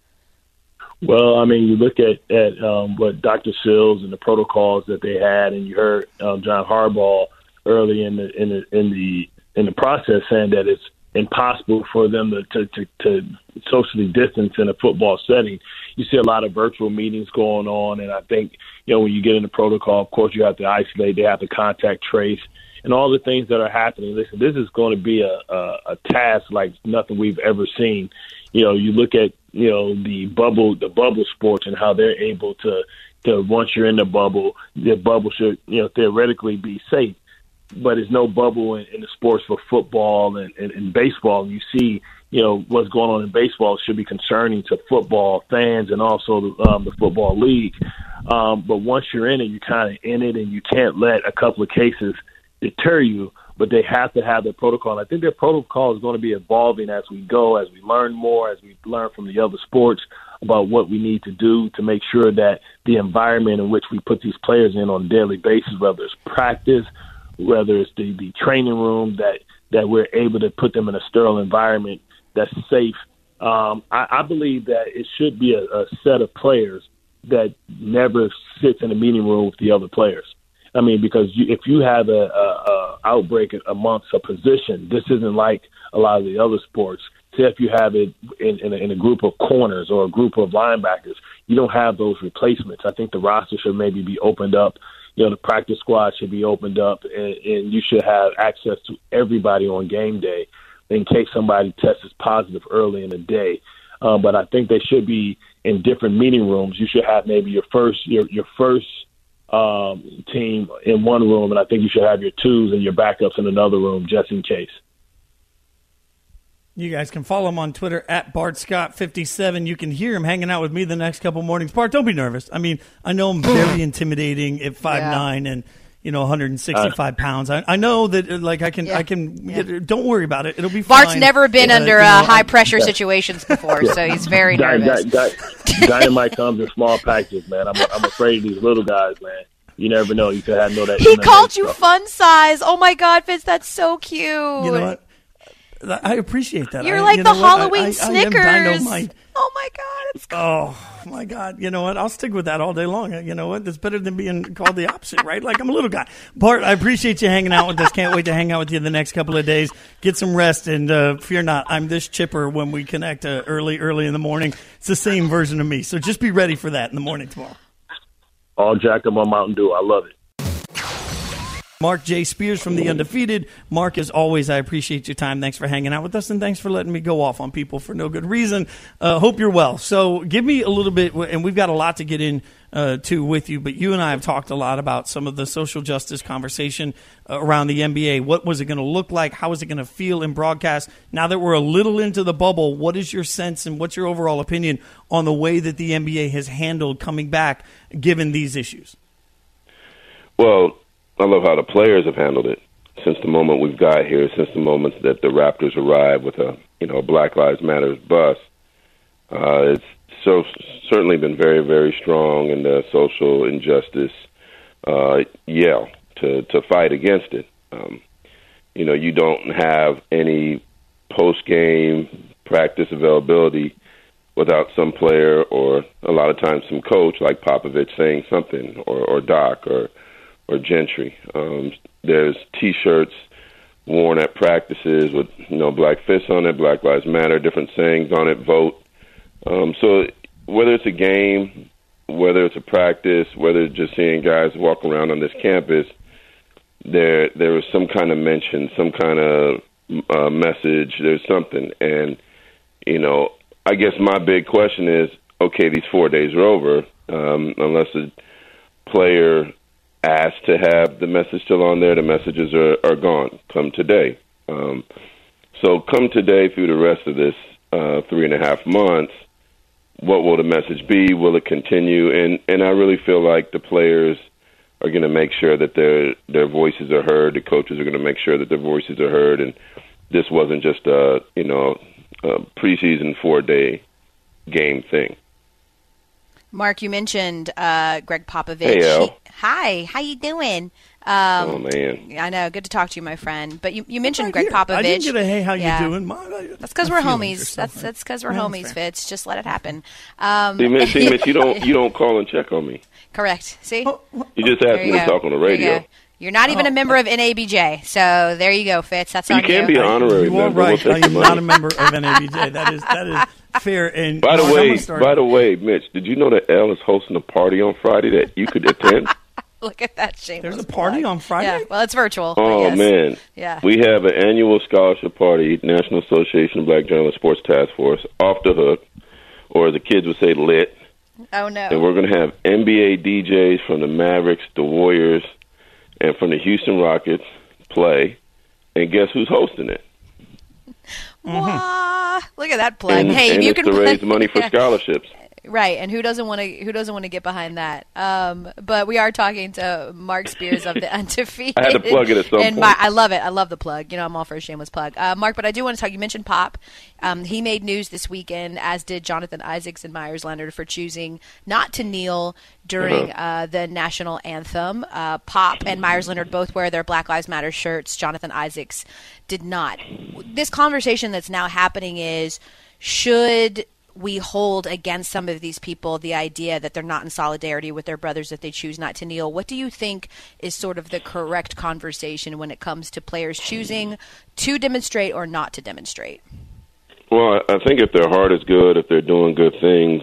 Well, I mean, you look at, at um, what Doctor Sills and the protocols that they had, and you heard um, John Harbaugh early in the in the, in the, in the process saying that it's impossible for them to, to, to, to socially distance in a football setting. you see a lot of virtual meetings going on. And I think, you know, when you get into protocol, of course, you have to isolate. They have to contact trace and all the things that are happening. Listen, this is going to be a, a, a task like nothing we've ever seen. You know, you look at, you know, the bubble, the bubble sports and how they're able to, to once you're in the bubble, the bubble should, you know, theoretically be safe. But there's no bubble in, in the sports for football and, and, and baseball. You see, you know, what's going on in baseball should be concerning to football fans and also the, um, the football league. Um, but once you're in it, you're kind of in it, and you can't let a couple of cases deter you. But they have to have their protocol. And I think their protocol is going to be evolving as we go, as we learn more, as we learn from the other sports about what we need to do to make sure that the environment in which we put these players in on a daily basis, whether it's practice, whether it's the, the training room, that, that we're able to put them in a sterile environment that's safe. Um, I, I believe that it should be a, a set of players that never sits in a meeting room with the other players. I mean, because you, if you have a, a, a outbreak amongst a position, this isn't like a lot of the other sports. Say if you have it in, in, a, in a group of corners or a group of linebackers, you don't have those replacements. I think the roster should maybe be opened up. You know, the practice squad should be opened up, and, and you should have access to everybody on game day in case somebody tests positive early in the day. Uh, but I think they should be in different meeting rooms. You should have maybe your first your your first um, team in one room, and I think you should have your twos and your backups in another room just in case. You guys can follow him on Twitter at Bart Scott fifty-seven. You can hear him hanging out with me the next couple mornings. Bart, don't be nervous. I mean, I know I'm very intimidating at five nine yeah. and, you know, one hundred sixty-five uh, pounds. I, I know that, like, I can, yeah. I can. Yeah. Get, don't worry about it. It'll be fine. Bart's never been uh, under you know, uh, high pressure situations before, yeah. so he's very nervous. Di- di- di- dynamite comes in small packages, man. I'm, I'm afraid of these little guys, man. You never know. You could have know that. He called you stuff. Fun size. Oh my God, Fitz, that's so cute. You know what? I appreciate that. You're I, like you the know Halloween I, I, Snickers. I am Dynamite. Oh my God, it's cool. Oh my God. You know what? I'll stick with that all day long. You know what? That's better than being called the opposite, right? Like, I'm a little guy. Bart, I appreciate you hanging out with us. Can't wait to hang out with you the next couple of days. Get some rest, and uh, fear not, I'm this chipper when we connect uh, early, early in the morning. It's the same version of me. So just be ready for that in the morning tomorrow. All jacked up on Mountain Dew. I love it. Mark J. Spears from The Undefeated. Mark, as always, I appreciate your time. Thanks for hanging out with us, and thanks for letting me go off on people for no good reason. Uh, hope you're well. So give me a little bit, and we've got a lot to get in uh, to with you, but you and I have talked a lot about some of the social justice conversation uh, around the N B A. What was it going to look like? How is it going to feel in broadcast? Now that we're a little into the bubble, what is your sense and what's your overall opinion on the way that the N B A has handled coming back given these issues? Well, I love how the players have handled it since the moment we've got here, since the moment that the Raptors arrived with a, you know, Black Lives Matter bus. Uh, it's so certainly been very, very strong in the social injustice uh, yell to, to fight against it. Um, you know, you don't have any post-game practice availability without some player or a lot of times some coach like Popovich saying something, or, or Doc or or Gentry. Um, there's T-shirts worn at practices with, you know, black fists on it, Black Lives Matter, different sayings on it, vote. Um, so whether it's a game, whether it's a practice, whether it's just seeing guys walk around on this campus, there there is some kind of mention, some kind of uh, message, there's something. And, you know, I guess my big question is, okay, these four days are over, um, unless a player asked to have the message still on there, the messages are, are gone. Come today. Um, so come today through the rest of this uh, three and a half months, what will the message be? Will it continue? And and I really feel like the players are going to make sure that their their voices are heard. The coaches are going to make sure that their voices are heard. And this wasn't just a, you know, a preseason four-day game thing. Mark, you mentioned uh, Greg Popovich. Hey, Al. He, hi, how you doing? Um, oh, man. I know, good to talk to you, my friend. But you, you mentioned Greg Popovich. I didn't get a hey, how yeah. you doing? That's because we're homies. That's that's because we're yeah, homies, Fitz. Just let it happen. Um, see, Mitch, see, Mitch, you don't you don't call and check on me. Correct. See, oh, you just asked me you to talk on the radio. You You're not even oh. a member of N A B J, so there you go, Fitz. That's you on can you. be an honorary you member. are right. We'll I am not a member of N A B J. That is that is fair. And by the Mark, way, start- by the way, Mitch, did you know that Elle is hosting a party on Friday that you could attend? Look at that shameless There's a party plug. on Friday? Yeah, well, it's virtual. but Oh, yes. man. Yeah. We have an annual scholarship party, National Association of Black Journalists Sports Task Force, Off the Hook, or the kids would say lit. Oh, no. And we're going to have N B A D Js from the Mavericks, the Warriors, and from the Houston Rockets play. And guess who's hosting it? Wah. Look at that plug. And, hey, and if you it's can to raise play- money for Yeah. scholarships. Right, and who doesn't want to? Who doesn't want to get behind that? Um, but we are talking to Mark Spears of the Undefeated. I had to plug it at some and point. My, I love it. I love the plug. You know, I'm all for a shameless plug. Uh, Mark, but I do want to talk. You mentioned Pop. Um, he made news this weekend, as did Jonathan Isaacs and Myers Leonard, for choosing not to kneel during Uh-huh. uh, the national anthem. Uh, Pop and Myers Leonard both wear their Black Lives Matter shirts. Jonathan Isaacs did not. This conversation that's now happening is, should we hold against some of these people the idea that they're not in solidarity with their brothers if they choose not to kneel? What do you think is sort of the correct conversation when it comes to players choosing to demonstrate or not to demonstrate? Well, I think if their heart is good, if they're doing good things,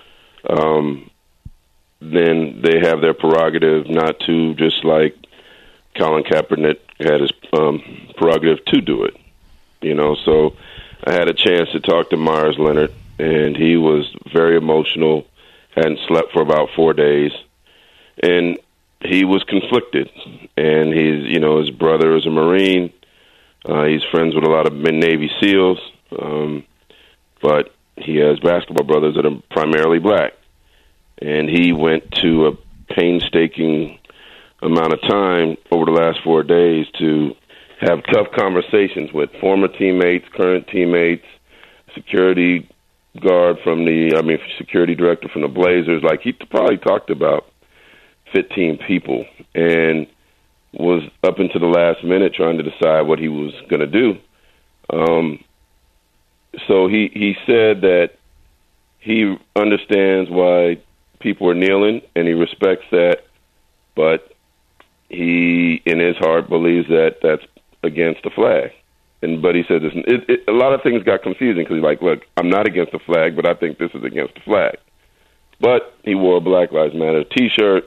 um, then they have their prerogative not to, just like Colin Kaepernick had his um, prerogative to do it. You know, so I had a chance to talk to Myers Leonard, and he was very emotional, hadn't slept for about four days, and he was conflicted. And he's, you know, his brother is a Marine. Uh, he's friends with a lot of Navy SEALs, um, but he has basketball brothers that are primarily black. And he went to a painstaking amount of time over the last four days to have tough conversations with former teammates, current teammates, security guard from the, I mean, security director from the Blazers. Like, he probably talked about fifteen people and was up until the last minute trying to decide what he was going to do. Um, so he, he said that he understands why people are kneeling, and he respects that, but he, in his heart, believes that that's against the flag. And but he said this, it, it, a lot of things got confusing because he's like, look, I'm not against the flag, but I think this is against the flag. But he wore a Black Lives Matter T-shirt,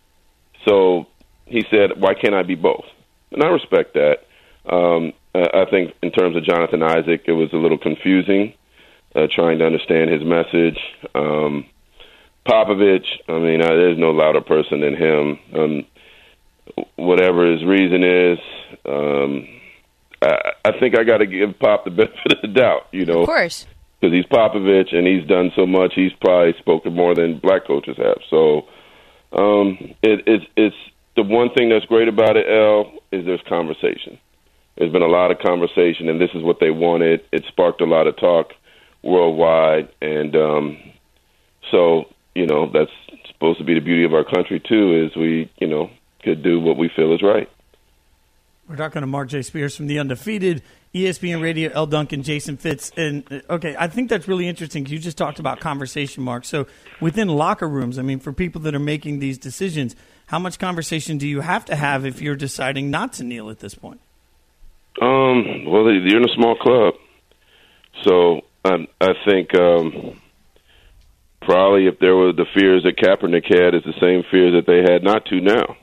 so he said, why can't I be both? And I respect that. Um, I think in terms of Jonathan Isaac, it was a little confusing, uh, trying to understand his message. Um, Popovich, I mean, uh, there's no louder person than him. Um, whatever his reason is, um, I, I think I got to give Pop the benefit of the doubt, you know. Of course. Because he's Popovich and he's done so much, he's probably spoken more than black coaches have. So um, it, it's, it's the one thing that's great about it, Elle, is there's conversation. There's been a lot of conversation, and this is what they wanted. It sparked a lot of talk worldwide, and um, so, you know, that's supposed to be the beauty of our country, too, is we, you know, could do what we feel is right. We're talking to Mark J. Spears from The Undefeated, E S P N Radio, Elle Duncan, Jason Fitz. And, uh, okay, I think that's really interesting because you just talked about conversation, Mark. So within locker rooms, I mean, for people that are making these decisions, how much conversation do you have to have if you're deciding not to kneel at this point? Um, well, you're in a small club. So I, I think um, probably if there were the fears that Kaepernick had, it's the same fears that they had not to now.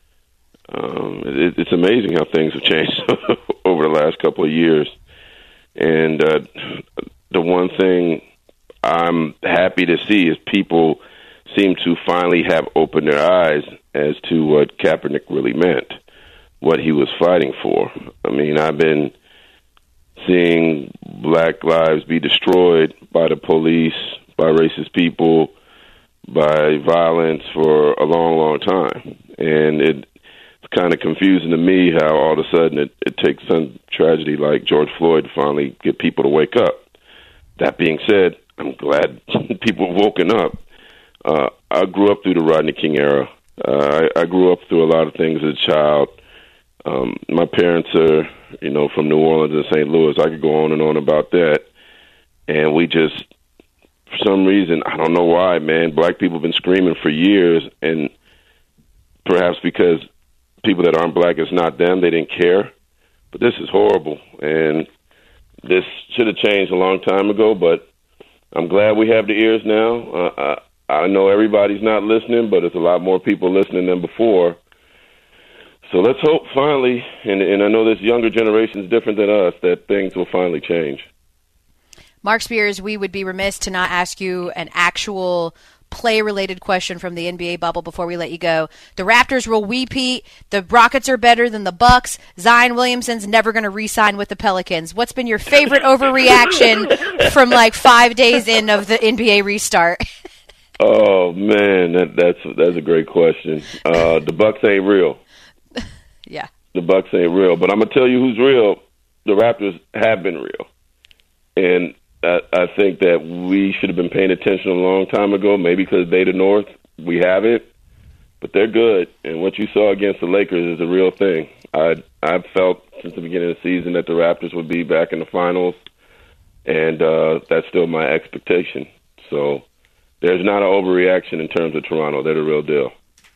Um, it, it's amazing how things have changed over the last couple of years. And uh, the one thing I'm happy to see is people seem to finally have opened their eyes as to what Kaepernick really meant, what he was fighting for. I mean, I've been seeing black lives be destroyed by the police, by racist people, by violence for a long, long time. And it It's kind of confusing to me how all of a sudden it, it takes some tragedy like George Floyd to finally get people to wake up. That being said, I'm glad people have woken up. Uh, I grew up through the Rodney King era. Uh, I, I grew up through a lot of things as a child. Um, my parents are, you know, from New Orleans and Saint Louis. I could go on and on about that. And we just, for some reason, I don't know why, man, black people have been screaming for years, and perhaps because people that aren't black, it's not them, they didn't care. But this is horrible, and this should have changed a long time ago, but I'm glad we have the ears now. Uh, I, I know everybody's not listening, but it's a lot more people listening than before. So let's hope finally, and, and I know this younger generation is different than us, that things will finally change. Mark Spears, we would be remiss to not ask you an actual play-related question from the N B A bubble before we let you go. The Raptors will repeat. The Rockets are better than the Bucks. Zion Williamson's never going to re-sign with the Pelicans. What's been your favorite overreaction from like five days in of the N B A restart? Oh man, that, that's that's a great question. Uh, the Bucks ain't real. Yeah, the Bucks ain't real. But I'm gonna tell you who's real. The Raptors have been real, and I, I think that we should have been paying attention a long time ago, maybe because they the North. We haven't, but they're good. And what you saw against the Lakers is a real thing. I I felt since the beginning of the season that the Raptors would be back in the finals, and uh, that's still my expectation. So there's not an overreaction in terms of Toronto. They're the real deal.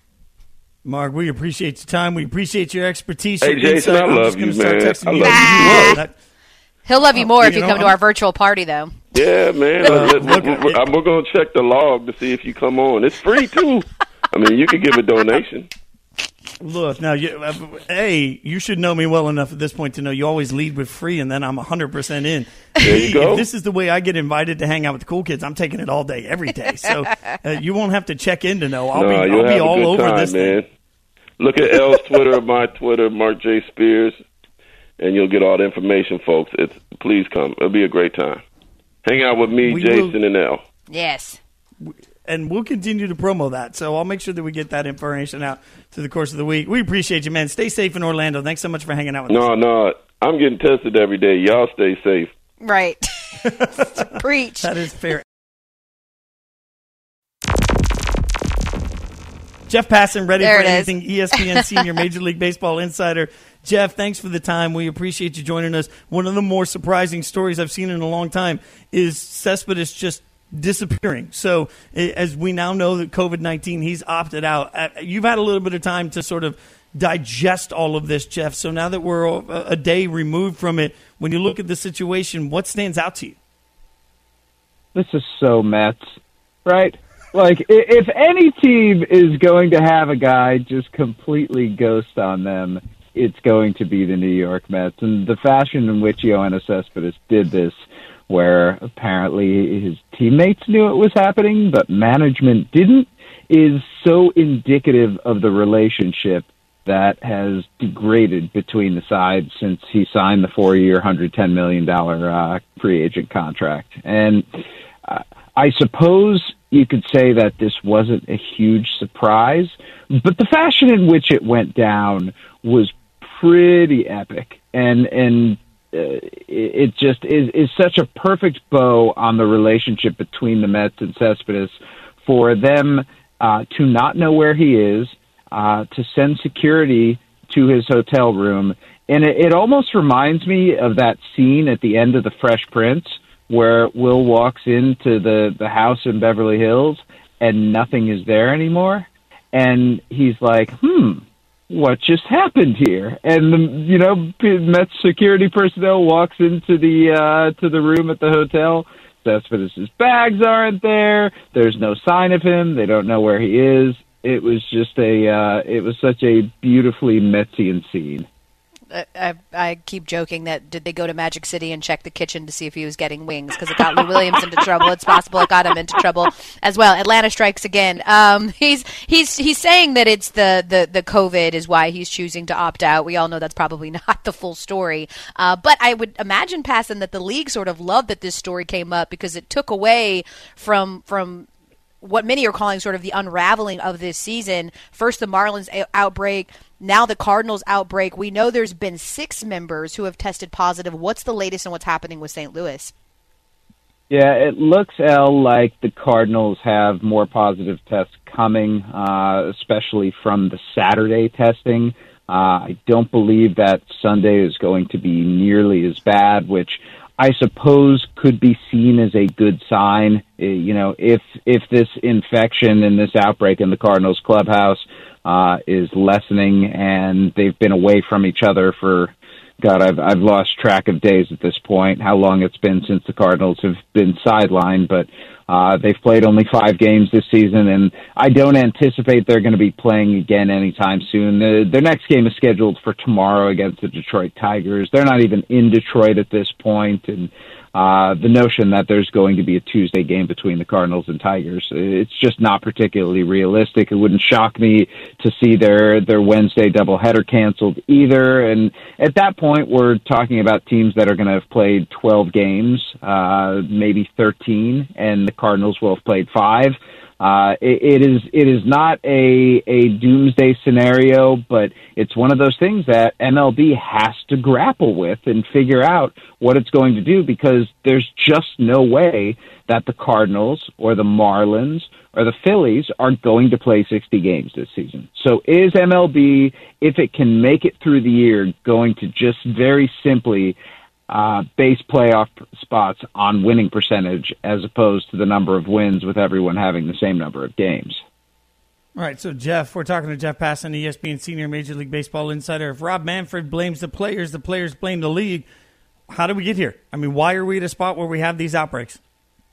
Mark, we appreciate your time. We appreciate your expertise. Hey, your Jason, insight. I I'm love just you, gonna start man. texting I you. love Ah! you. That- He'll love you more Oh, if you you know, come to I'm- our virtual party, though. Yeah, man. Uh, Let- look, we're, we're, we're going to check the log to see if you come on. It's free, too. I mean, you could give a donation. Look, now, you, uh, hey, you should know me well enough at this point to know you always lead with free, and then I'm one hundred percent in. There you go. If this is the way I get invited to hang out with the cool kids, I'm taking it all day, every day. So uh, you won't have to check in to know. I'll no, be, you'll I'll be have all a good over time, this man. thing. Look at L's Twitter, my Twitter, Mark J. Spears, and you'll get all the information, folks. It's Please come. It'll be a great time. Hang out with me, We Jason, will- and L. Yes. And we'll continue to promo that. So I'll make sure that we get that information out through the course of the week. We appreciate you, man. Stay safe in Orlando. Thanks so much for hanging out with us. No, no, I'm getting tested every day. Y'all stay safe. Right. Preach. That is fair. Jeff Passan, ready There for it is. anything E S P N Senior Major League Baseball Insider. Jeff, thanks for the time. We appreciate you joining us. One of the more surprising stories I've seen in a long time is Cespedes just disappearing. So eh, as we now know that COVID nineteen, he's opted out. Uh, You've had a little bit of time to sort of digest all of this, Jeff. So now that we're a a day removed from it, when you look at the situation, what stands out to you? This is so Mets, right? Like, i- if any team is going to have a guy just completely ghost on them, it's going to be the New York Mets. And the fashion in which Yoenis Cespedes did this, where apparently his teammates knew it was happening, but management didn't, is so indicative of the relationship that has degraded between the sides since he signed the four-year, one hundred ten million dollars uh, free agent contract. And uh, I suppose you could say that this wasn't a huge surprise, but the fashion in which it went down was pretty epic. And and uh, it just is, is such a perfect bow on the relationship between the Mets and Cespedes for them uh, to not know where he is, uh, to send security to his hotel room. And it, it almost reminds me of that scene at the end of The Fresh Prince where Will walks into the, the house in Beverly Hills and nothing is there anymore. And he's like, hmm, what just happened here? And, the, you know, Mets security personnel walks into the uh, to the room at the hotel. Cespedes' bags aren't there. There's no sign of him. They don't know where he is. It was just a, uh, it was such a beautifully Metsian scene. I, I keep joking that did they go to Magic City and check the kitchen to see if he was getting wings because it got Lou Williams into trouble. It's possible it got him into trouble as well. Atlanta strikes again. Um, he's he's he's saying that it's the, the, the COVID is why he's choosing to opt out. We all know that's probably not the full story. Uh, but I would imagine, Passan, that the league sort of loved that this story came up because it took away from from what many are calling sort of the unraveling of this season. First the Marlins a- outbreak, now the Cardinals outbreak. We know there's been six members who have tested positive. What's the latest on what's happening with Saint Louis? Yeah, it looks, El, like the Cardinals have more positive tests coming, uh, especially from the Saturday testing. Uh, I don't believe that Sunday is going to be nearly as bad, which I suppose could be seen as a good sign. Uh, You know, if if this infection and this outbreak in the Cardinals clubhouse uh, is lessening and they've been away from each other for God, I've I've lost track of days at this point, how long it's been since the Cardinals have been sidelined, but uh, they've played only five games this season, and I don't anticipate they're going to be playing again anytime soon. The, their next game is scheduled for tomorrow against the Detroit Tigers. They're not even in Detroit at this point, and Uh, the notion that there's going to be a Tuesday game between the Cardinals and Tigers, it's just not particularly realistic. It wouldn't shock me to see their, their Wednesday doubleheader canceled either. And at that point, we're talking about teams that are going to have played twelve games, uh, maybe thirteen, and the Cardinals will have played five. Uh, it, it is it is not a a doomsday scenario, but it's one of those things that M L B has to grapple with and figure out what it's going to do, because there's just no way that the Cardinals or the Marlins or the Phillies are going to play sixty games this season. So is M L B, if it can make it through the year, going to just very simply Uh, base playoff spots on winning percentage as opposed to the number of wins with everyone having the same number of games? All right, so Jeff, we're talking to Jeff Passan, E S P N senior Major League Baseball insider. If Rob Manfred blames the players, the players blame the league. How did we get here? I mean, why are we at a spot where we have these outbreaks?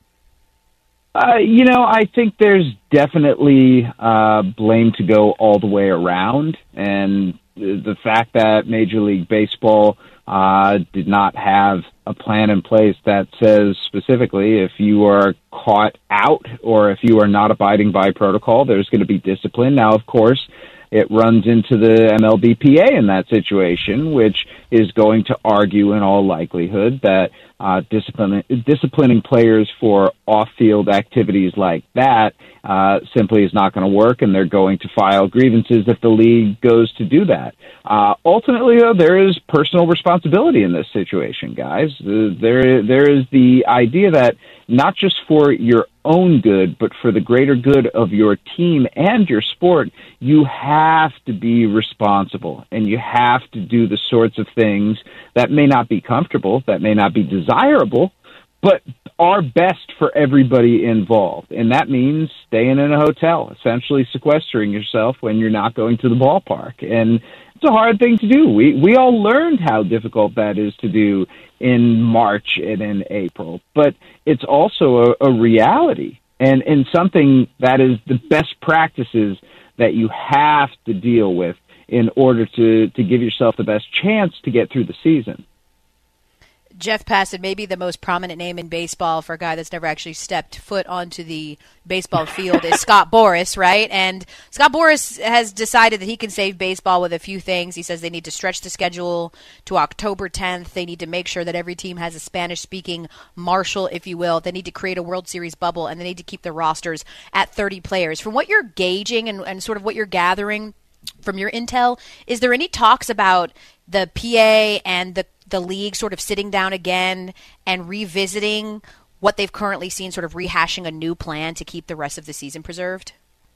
Uh, you know, I think there's definitely uh, blame to go all the way around, and the fact that Major League Baseball uh, did not have a plan in place that says specifically if you are caught out or if you are not abiding by protocol, there's going to be discipline. Now, of course, it runs into the M L B P A in that situation, which is going to argue in all likelihood that uh, discipline, disciplining players for off-field activities like that uh, simply is not going to work, and they're going to file grievances if the league goes to do that. Uh, ultimately, though, there is personal responsibility in this situation, guys. Uh, there, there is the idea that not just for your own good, but for the greater good of your team and your sport, you have to be responsible, and you have to do the sorts of things that may not be comfortable, that may not be desirable, but are best for everybody involved. And that means staying in a hotel, essentially sequestering yourself when you're not going to the ballpark. And it's a hard thing to do. We we all learned how difficult that is to do in March and in April. But it's also a, a reality and, and something that is the best practices that you have to deal with in order to, to give yourself the best chance to get through the season. Jeff Passan, maybe the most prominent name in baseball for a guy that's never actually stepped foot onto the baseball field is Scott Boras, right? And Scott Boras has decided that he can save baseball with a few things. He says they need to stretch the schedule to October tenth. They need to make sure that every team has a Spanish-speaking marshal, if you will. They need to create a World Series bubble, and they need to keep the rosters at thirty players. From what you're gauging and, and sort of what you're gathering from your intel, is there any talks about the P A and the the league sort of sitting down again and revisiting what they've currently seen, sort of rehashing a new plan to keep the rest of the season preserved?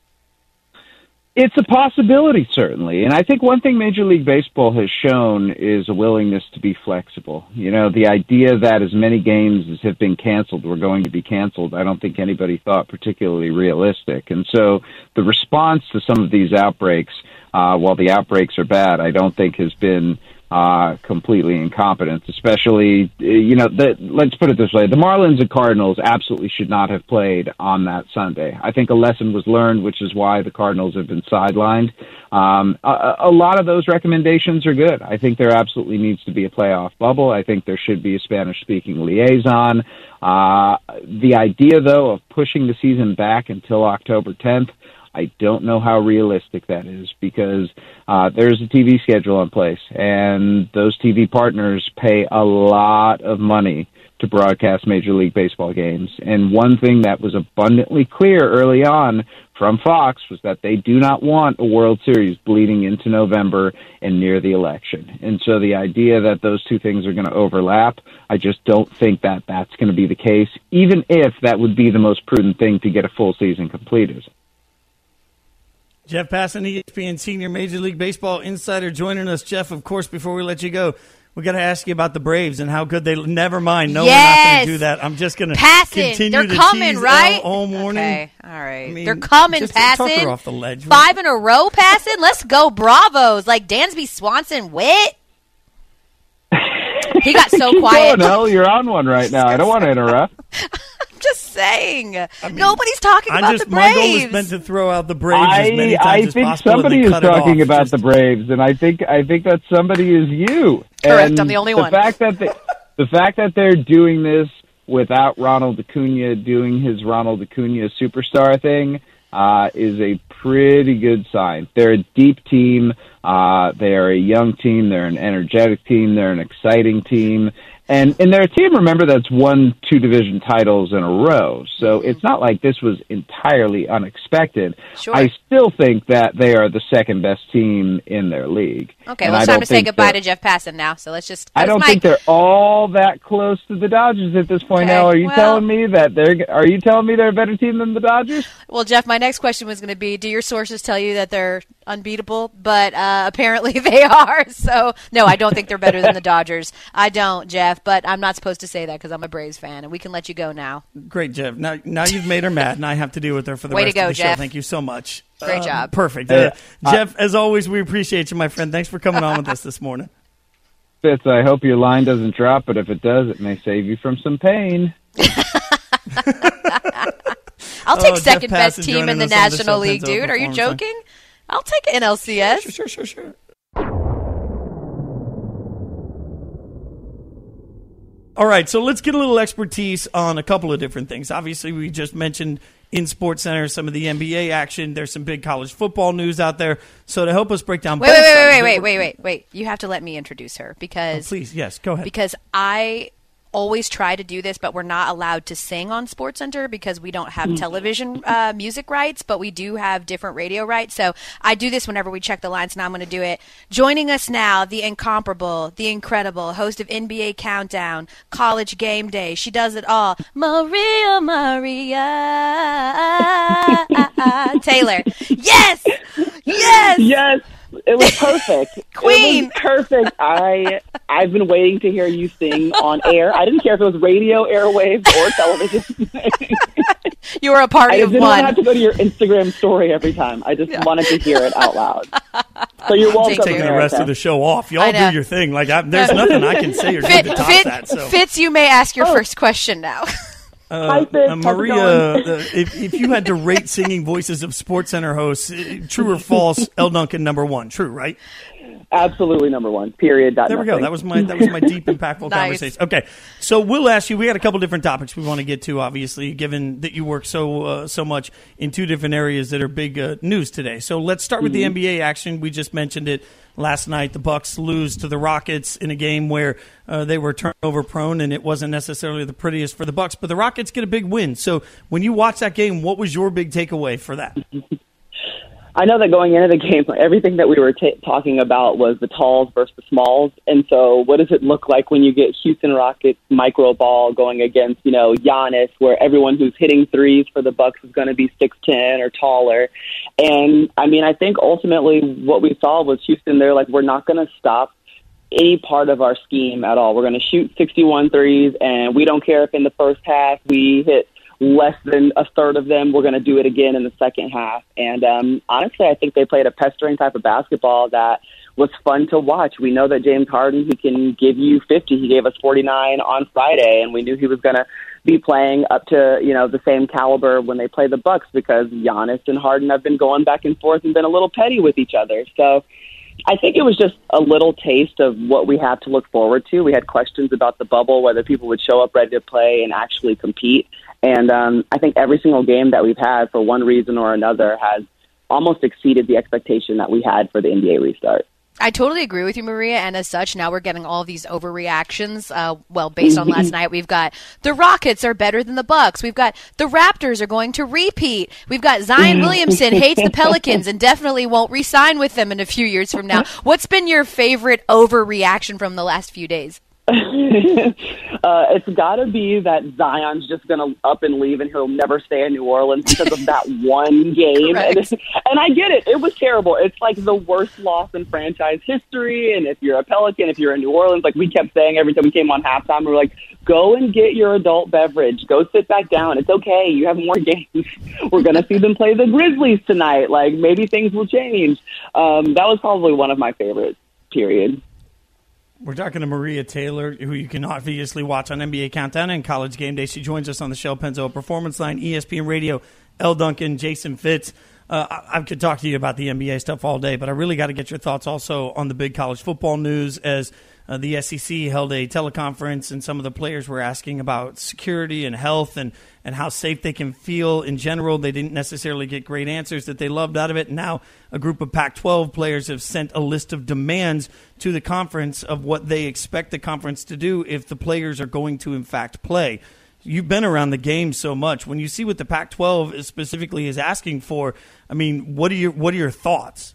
It's a possibility, certainly. And I think one thing Major League Baseball has shown is a willingness to be flexible. You know, the idea that as many games as have been canceled were going to be canceled, I don't think anybody thought particularly realistic. And so the response to some of these outbreaks, uh, while the outbreaks are bad, I don't think has been Uh, completely incompetent, especially, you know, the, let's put it this way. The Marlins and Cardinals absolutely should not have played on that Sunday. I think a lesson was learned, which is why the Cardinals have been sidelined. Um, a, a lot of those recommendations are good. I think there absolutely needs to be a playoff bubble. I think there should be a Spanish-speaking liaison. Uh, the idea, though, of pushing the season back until October tenth, I don't know how realistic that is, because uh, there's a T V schedule in place, and those T V partners pay a lot of money to broadcast Major League Baseball games. And one thing that was abundantly clear early on from Fox was that they do not want a World Series bleeding into November and near the election. And so the idea that those two things are going to overlap, I just don't think that that's going to be the case, even if that would be the most prudent thing to get a full season completed. Jeff Passan, E S P N senior Major League Baseball insider, joining us. Jeff, of course, before we let you go, we got to ask you about the Braves and how good they. Never mind, no, yes. we're not going to do that. I'm just going to continue They're to coming, tease right? all, all morning. Okay, all right. I mean, They're coming, just Passan. Talk her off the ledge. Five in a row, Passan. Let's go, Bravos! Like Dansby Swanson, wit. He got so Keep quiet. going, Elle. You're on one right now. I don't want to interrupt. I'm just saying. I mean, Nobody's talking I about just, the Braves. My goal was meant to throw out the Braves as many I, times I as think possible. somebody and is then cut it talking off. about Just- the Braves, and I think I think that somebody is you. Correct, And I'm the only the one. Fact that they, the fact that they're doing this without Ronald Acuna doing his Ronald Acuna superstar thing uh, is a pretty good sign. They're a deep team. Uh, they are a young team. They're an energetic team. They're an exciting team. And, and they're a team, remember, that's won two division titles in a row. So it's not like this was entirely unexpected. Sure. I still think that they are the second best team in their league. Okay, And well, I it's time don't to say think goodbye that- to Jeff Passan now. So let's just. I don't Mike. think they're all that close to the Dodgers at this point. Okay, Now, are you well- telling me that they're? Are you telling me they're a better team than the Dodgers? Well, Jeff, my next question was going to be: do your sources tell you that they're unbeatable? But uh, apparently they are. So no, I don't think they're better than the Dodgers. I don't, Jeff. But I'm not supposed to say that because I'm a Braves fan, and we can let you go now. Great, Jeff. Now, now you've made her mad, and I have to deal with her for the Way to rest go, of the show. Jeff. Thank you so much. Great Um, job. Perfect. Hey, Uh, Jeff, as always, we appreciate you, my friend. Thanks for coming on with us this morning. Fitz, I hope your line doesn't drop, but if it does, it may save you from some pain. I'll take Oh, Jeff second best Passan team in joining the us on the National show, League, Penzo dude. Are you Performance Line. joking? I'll take N L C S. Sure, sure, sure, sure. All right, so let's get a little expertise on a couple of different things. Obviously, we just mentioned in SportsCenter some of the N B A action. There's some big college football news out there. So to help us break down Wait, both wait, wait, sides- wait, wait, wait, wait, wait. You have to let me introduce her because Oh, please, yes, go ahead. because I always try to do this, but we're not allowed to sing on SportsCenter because we don't have television uh, music rights, but we do have different radio rights. So I do this whenever we check the lines, and I'm going to do it. Joining us now, the incomparable, the incredible host of N B A Countdown, College Game Day. She does it all. Maria, Maria Taylor. Yes, yes. Yes, it was perfect. Queen. It was perfect. I I've been waiting to hear you sing on air. I didn't care if it was radio, airwaves, or television. You were a I party just of didn't want to one. have to go to your Instagram story every time. I just wanted to hear it out loud. So you're welcome. Thank you. Taking the rest America. of the show off. Y'all I know. do your thing. Like I, there's nothing I can say or do Fit, to top Fit- that. So. Fitz, you may ask your Oh. first question now. Uh, Hi, Fitz. uh, How's it Maria, going? uh, if, if you had to rate singing voices of SportsCenter hosts, uh, true or false, Elle Duncan number one. True, right? Absolutely number one. Period. Dot There we go. nothing. That was my that was my deep, impactful Nice. conversation. Okay, so we'll ask you. We had a couple different topics we want to get to. Obviously, given that you work so uh, so much in two different areas that are big uh, news today. So let's start with the N B A action. We just mentioned it last night. The Bucks lose to the Rockets in a game where uh, they were turnover prone, and it wasn't necessarily the prettiest for the Bucks. But the Rockets get a big win. So when you watch that game, what was your big takeaway for that? I know that going into the game, everything that we were t- talking about was the talls versus the smalls. And so what does it look like when you get Houston Rockets micro ball going against, you know, Giannis, where everyone who's hitting threes for the Bucks is going to be six ten or taller. And, I mean, I think ultimately what we saw was Houston, they're like, we're not going to stop any part of our scheme at all. We're going to shoot sixty-one threes, and we don't care if in the first half we hit less than a third of them. We're going to do it again in the second half. And um, honestly, I think they played a pestering type of basketball that was fun to watch. We know that James Harden, he can give you fifty. He gave us forty-nine on Friday, and we knew he was going to be playing up to, you know, the same caliber when they play the Bucks because Giannis and Harden have been going back and forth and been a little petty with each other. So I think it was just a little taste of what we have to look forward to. We had questions about the bubble, whether people would show up ready to play and actually compete. And um, I think every single game that we've had for one reason or another has almost exceeded the expectation that we had for the N B A restart. I totally agree with you, Maria, and as such, now we're getting all these overreactions. Uh, well, based on last night, we've got the Rockets are better than the Bucks. We've got the Raptors are going to repeat. We've got Zion Williamson hates the Pelicans and definitely won't re-sign with them in a few years from now. What's been your favorite overreaction from the last few days? uh, it's got to be that Zion's just going to up and leave and he'll never stay in New Orleans because of that one game. And, and I get it. It was terrible. It's like the worst loss in franchise history. And if you're a Pelican, if you're in New Orleans, like we kept saying every time we came on halftime, we were like, go and get your adult beverage. Go sit back down. It's okay. You have more games. We're going to see them play the Grizzlies tonight. Like, maybe things will change. Um, that was probably one of my favorites, period. We're talking to Maria Taylor, who you can obviously watch on N B A Countdown and College Game Day. She joins us on the Shell Pennzoil Performance Line, E S P N Radio, Elle Duncan, Jason Fitz. Uh, I, I could talk to you about the N B A stuff all day, but I really got to get your thoughts also on the big college football news as uh, the S E C held a teleconference and some of the players were asking about security and health and, and how safe they can feel in general. They didn't necessarily get great answers that they loved out of it. Now a group of Pac twelve players have sent a list of demands to the conference of what they expect the conference to do if the players are going to, in fact, play. You've been around the game so much. When you see what the Pac twelve is specifically is asking for, I mean, what are your what are your thoughts?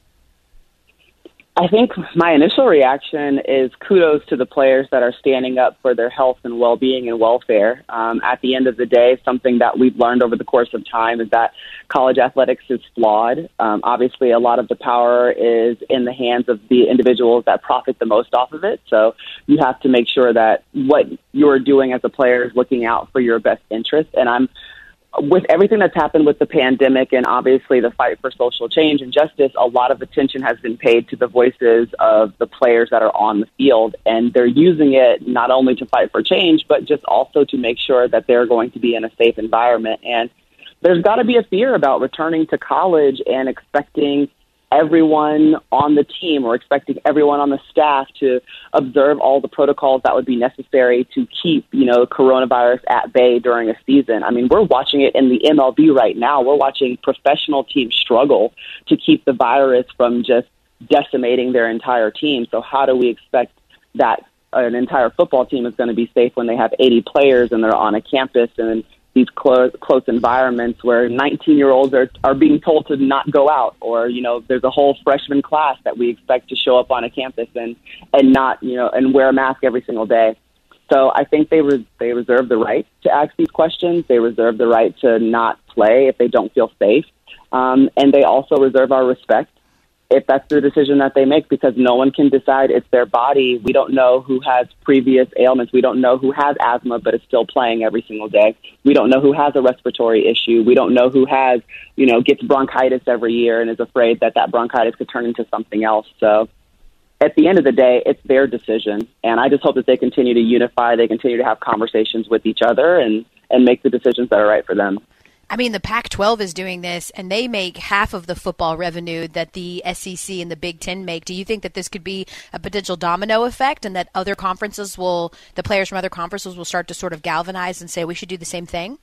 I think my initial reaction is kudos to the players that are standing up for their health and well-being and welfare. Um, at the end of the day, something that we've learned over the course of time is that college athletics is flawed. Um, obviously, a lot of the power is in the hands of the individuals that profit the most off of it. So you have to make sure that what you're doing as a player is looking out for your best interest. And I'm with everything that's happened with the pandemic and obviously the fight for social change and justice, a lot of attention has been paid to the voices of the players that are on the field. And they're using it not only to fight for change, but just also to make sure that they're going to be in a safe environment. And there's got to be a fear about returning to college and expecting everyone on the team or expecting everyone on the staff to observe all the protocols that would be necessary to keep, you know, coronavirus at bay during a season. I mean, we're watching it in the M L B right now. We're watching professional teams struggle to keep the virus from just decimating their entire team. So how do we expect that an entire football team is going to be safe when they have eighty players and they're on a campus and these close, close environments where nineteen-year-olds are, are being told to not go out, or, you know, there's a whole freshman class that we expect to show up on a campus and, and not, you know, and wear a mask every single day. So I think they re- they reserve the right to ask these questions. They reserve the right to not play if they don't feel safe. Um, and they also reserve our respect if that's the decision that they make, because no one can decide. It's their body. We don't know who has previous ailments. We don't know who has asthma but is still playing every single day. We don't know who has a respiratory issue. We don't know who has, you know, gets bronchitis every year and is afraid that that bronchitis could turn into something else. So at the end of the day, it's their decision. And I just hope that they continue to unify. They continue to have conversations with each other and, and make the decisions that are right for them. I mean, the Pac twelve is doing this, and they make half of the football revenue that the S E C and the Big Ten make. Do you think that this could be a potential domino effect and that other conferences will, the players from other conferences will start to sort of galvanize and say we should do the same thing?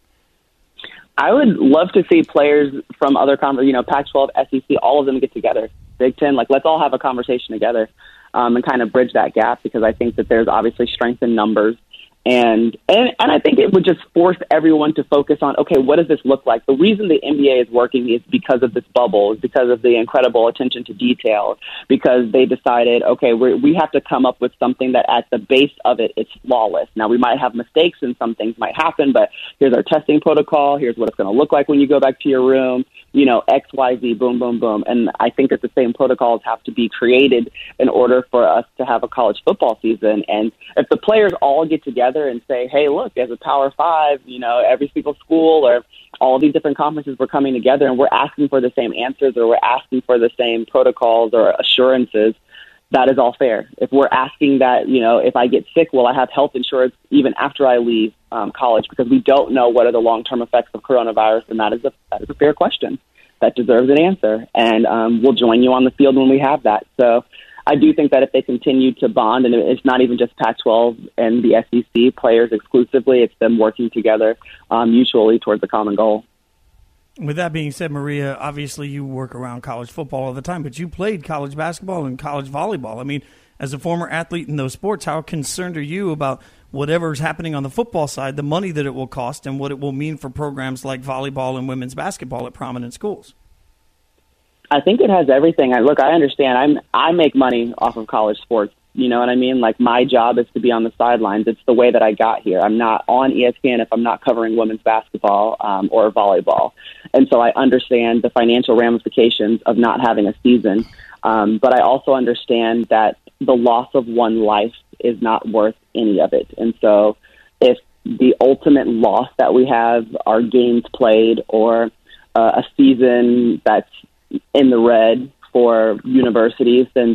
I would love to see players from other conferences, you know, Pac twelve, S E C, all of them get together. Big Ten, like, let's all have a conversation together um, and kind of bridge that gap, because I think that there's obviously strength in numbers. And, and and I think it would just force everyone to focus on, okay, what does this look like? The reason the N B A is working is because of this bubble, is because of the incredible attention to detail, because they decided, okay, we we have to come up with something that at the base of it, it's flawless. Now, we might have mistakes and some things might happen, but here's our testing protocol. Here's what it's going to look like when you go back to your room. You know, X, Y, Z, boom, boom, boom. And I think that the same protocols have to be created in order for us to have a college football season. And if the players all get together and say, hey, look, as a Power Five, you know, every single school or all these different conferences, we're coming together and we're asking for the same answers, or we're asking for the same protocols or assurances, that is all fair. If we're asking that, you know, if I get sick, will I have health insurance even after I leave um, college? Because we don't know what are the long-term effects of coronavirus, and that is a that is a fair question that deserves an answer. And um, we'll join you on the field when we have that. So I do think that if they continue to bond, and it's not even just Pac twelve and the S E C players exclusively, it's them working together um, mutually towards a common goal. With that being said, Maria, obviously you work around college football all the time, but you played college basketball and college volleyball. I mean, as a former athlete in those sports, how concerned are you about whatever's happening on the football side, the money that it will cost, and what it will mean for programs like volleyball and women's basketball at prominent schools? I think it has everything. I, look, I understand. I'm I make money off of college sports. You know what I mean? Like, my job is to be on the sidelines. It's the way that I got here. I'm not on E S P N if I'm not covering women's basketball um, or volleyball. And so I understand the financial ramifications of not having a season. Um, but I also understand that the loss of one life is not worth any of it. And so if the ultimate loss that we have are games played or uh, a season that's in the red for universities, then that's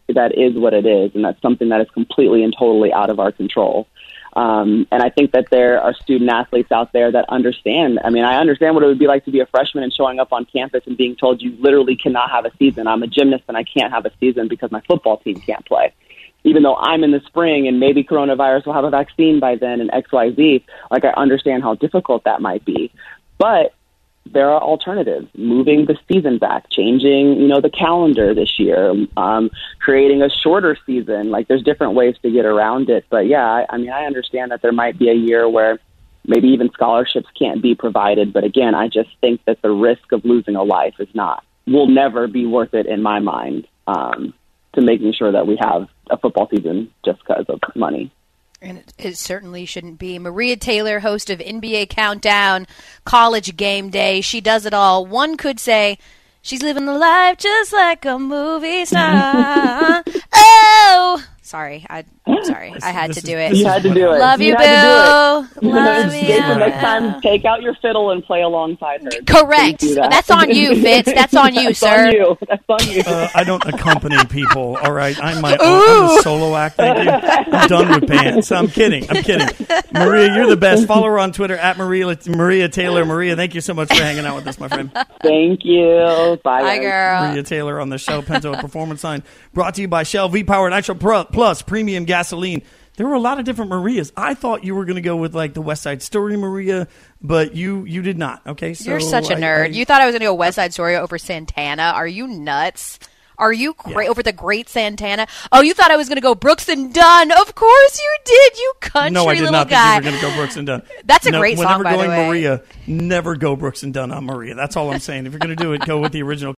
that is what it is, and that's something that is completely and totally out of our control. Um, and I think that there are student athletes out there that understand. I mean, I understand what it would be like to be a freshman and showing up on campus and being told you literally cannot have a season. I'm a gymnast and I can't have a season because my football team can't play. Even though I'm in the spring and maybe coronavirus will have a vaccine by then and X Y Z, like I understand how difficult that might be. But there are alternatives, moving the season back, changing, you know, the calendar this year, um, creating a shorter season. Like there's different ways to get around it. But yeah, I, I mean, I understand that there might be a year where maybe even scholarships can't be provided. But again, I just think that the risk of losing a life is not, will never be worth it in my mind, um, to making sure that we have a football season just because of money. And it, it certainly shouldn't be. Maria Taylor, host of N B A Countdown, College Game Day. She does it all. One could say she's living the life just like a movie star. Oh! Sorry, I, sorry, I had to do it. You had to do it. Love you, you Bill. Love you. Jason, next time, take out your fiddle and play alongside her. Correct. That. That's on you, Fitz. That's on you, That's sir. On you. That's on you. Uh, I don't accompany people, all right? I'm my own. I'm a solo act, thank you. I'm done with bands. I'm kidding. I'm kidding. Maria, you're the best. Follow her on Twitter, at Maria, Maria Taylor. Maria, thank you so much for hanging out with us, my friend. Thank you. Bye, Bye, girl. Maria Taylor on the Shell Pinto Performance Line. Brought to you by Shell V-Power Nitro Plus Premium Gasoline. There were a lot of different Marias. I thought you were going to go with like the West Side Story Maria, but you you did not. Okay, so you're such a I, nerd. I, you thought I was going to go West Side Story over Santana. Are you nuts? Are you cra- yeah. over the Great Santana? Oh, you thought I was going to go Brooks and Dunn? Of course you did, you country no, I did little not guy. think you were going to go Brooks and Dunn. That's a no, great song, whenever by the going way. Maria, never go Brooks and Dunn on Maria. That's all I'm saying. If you're going to do it, go with the original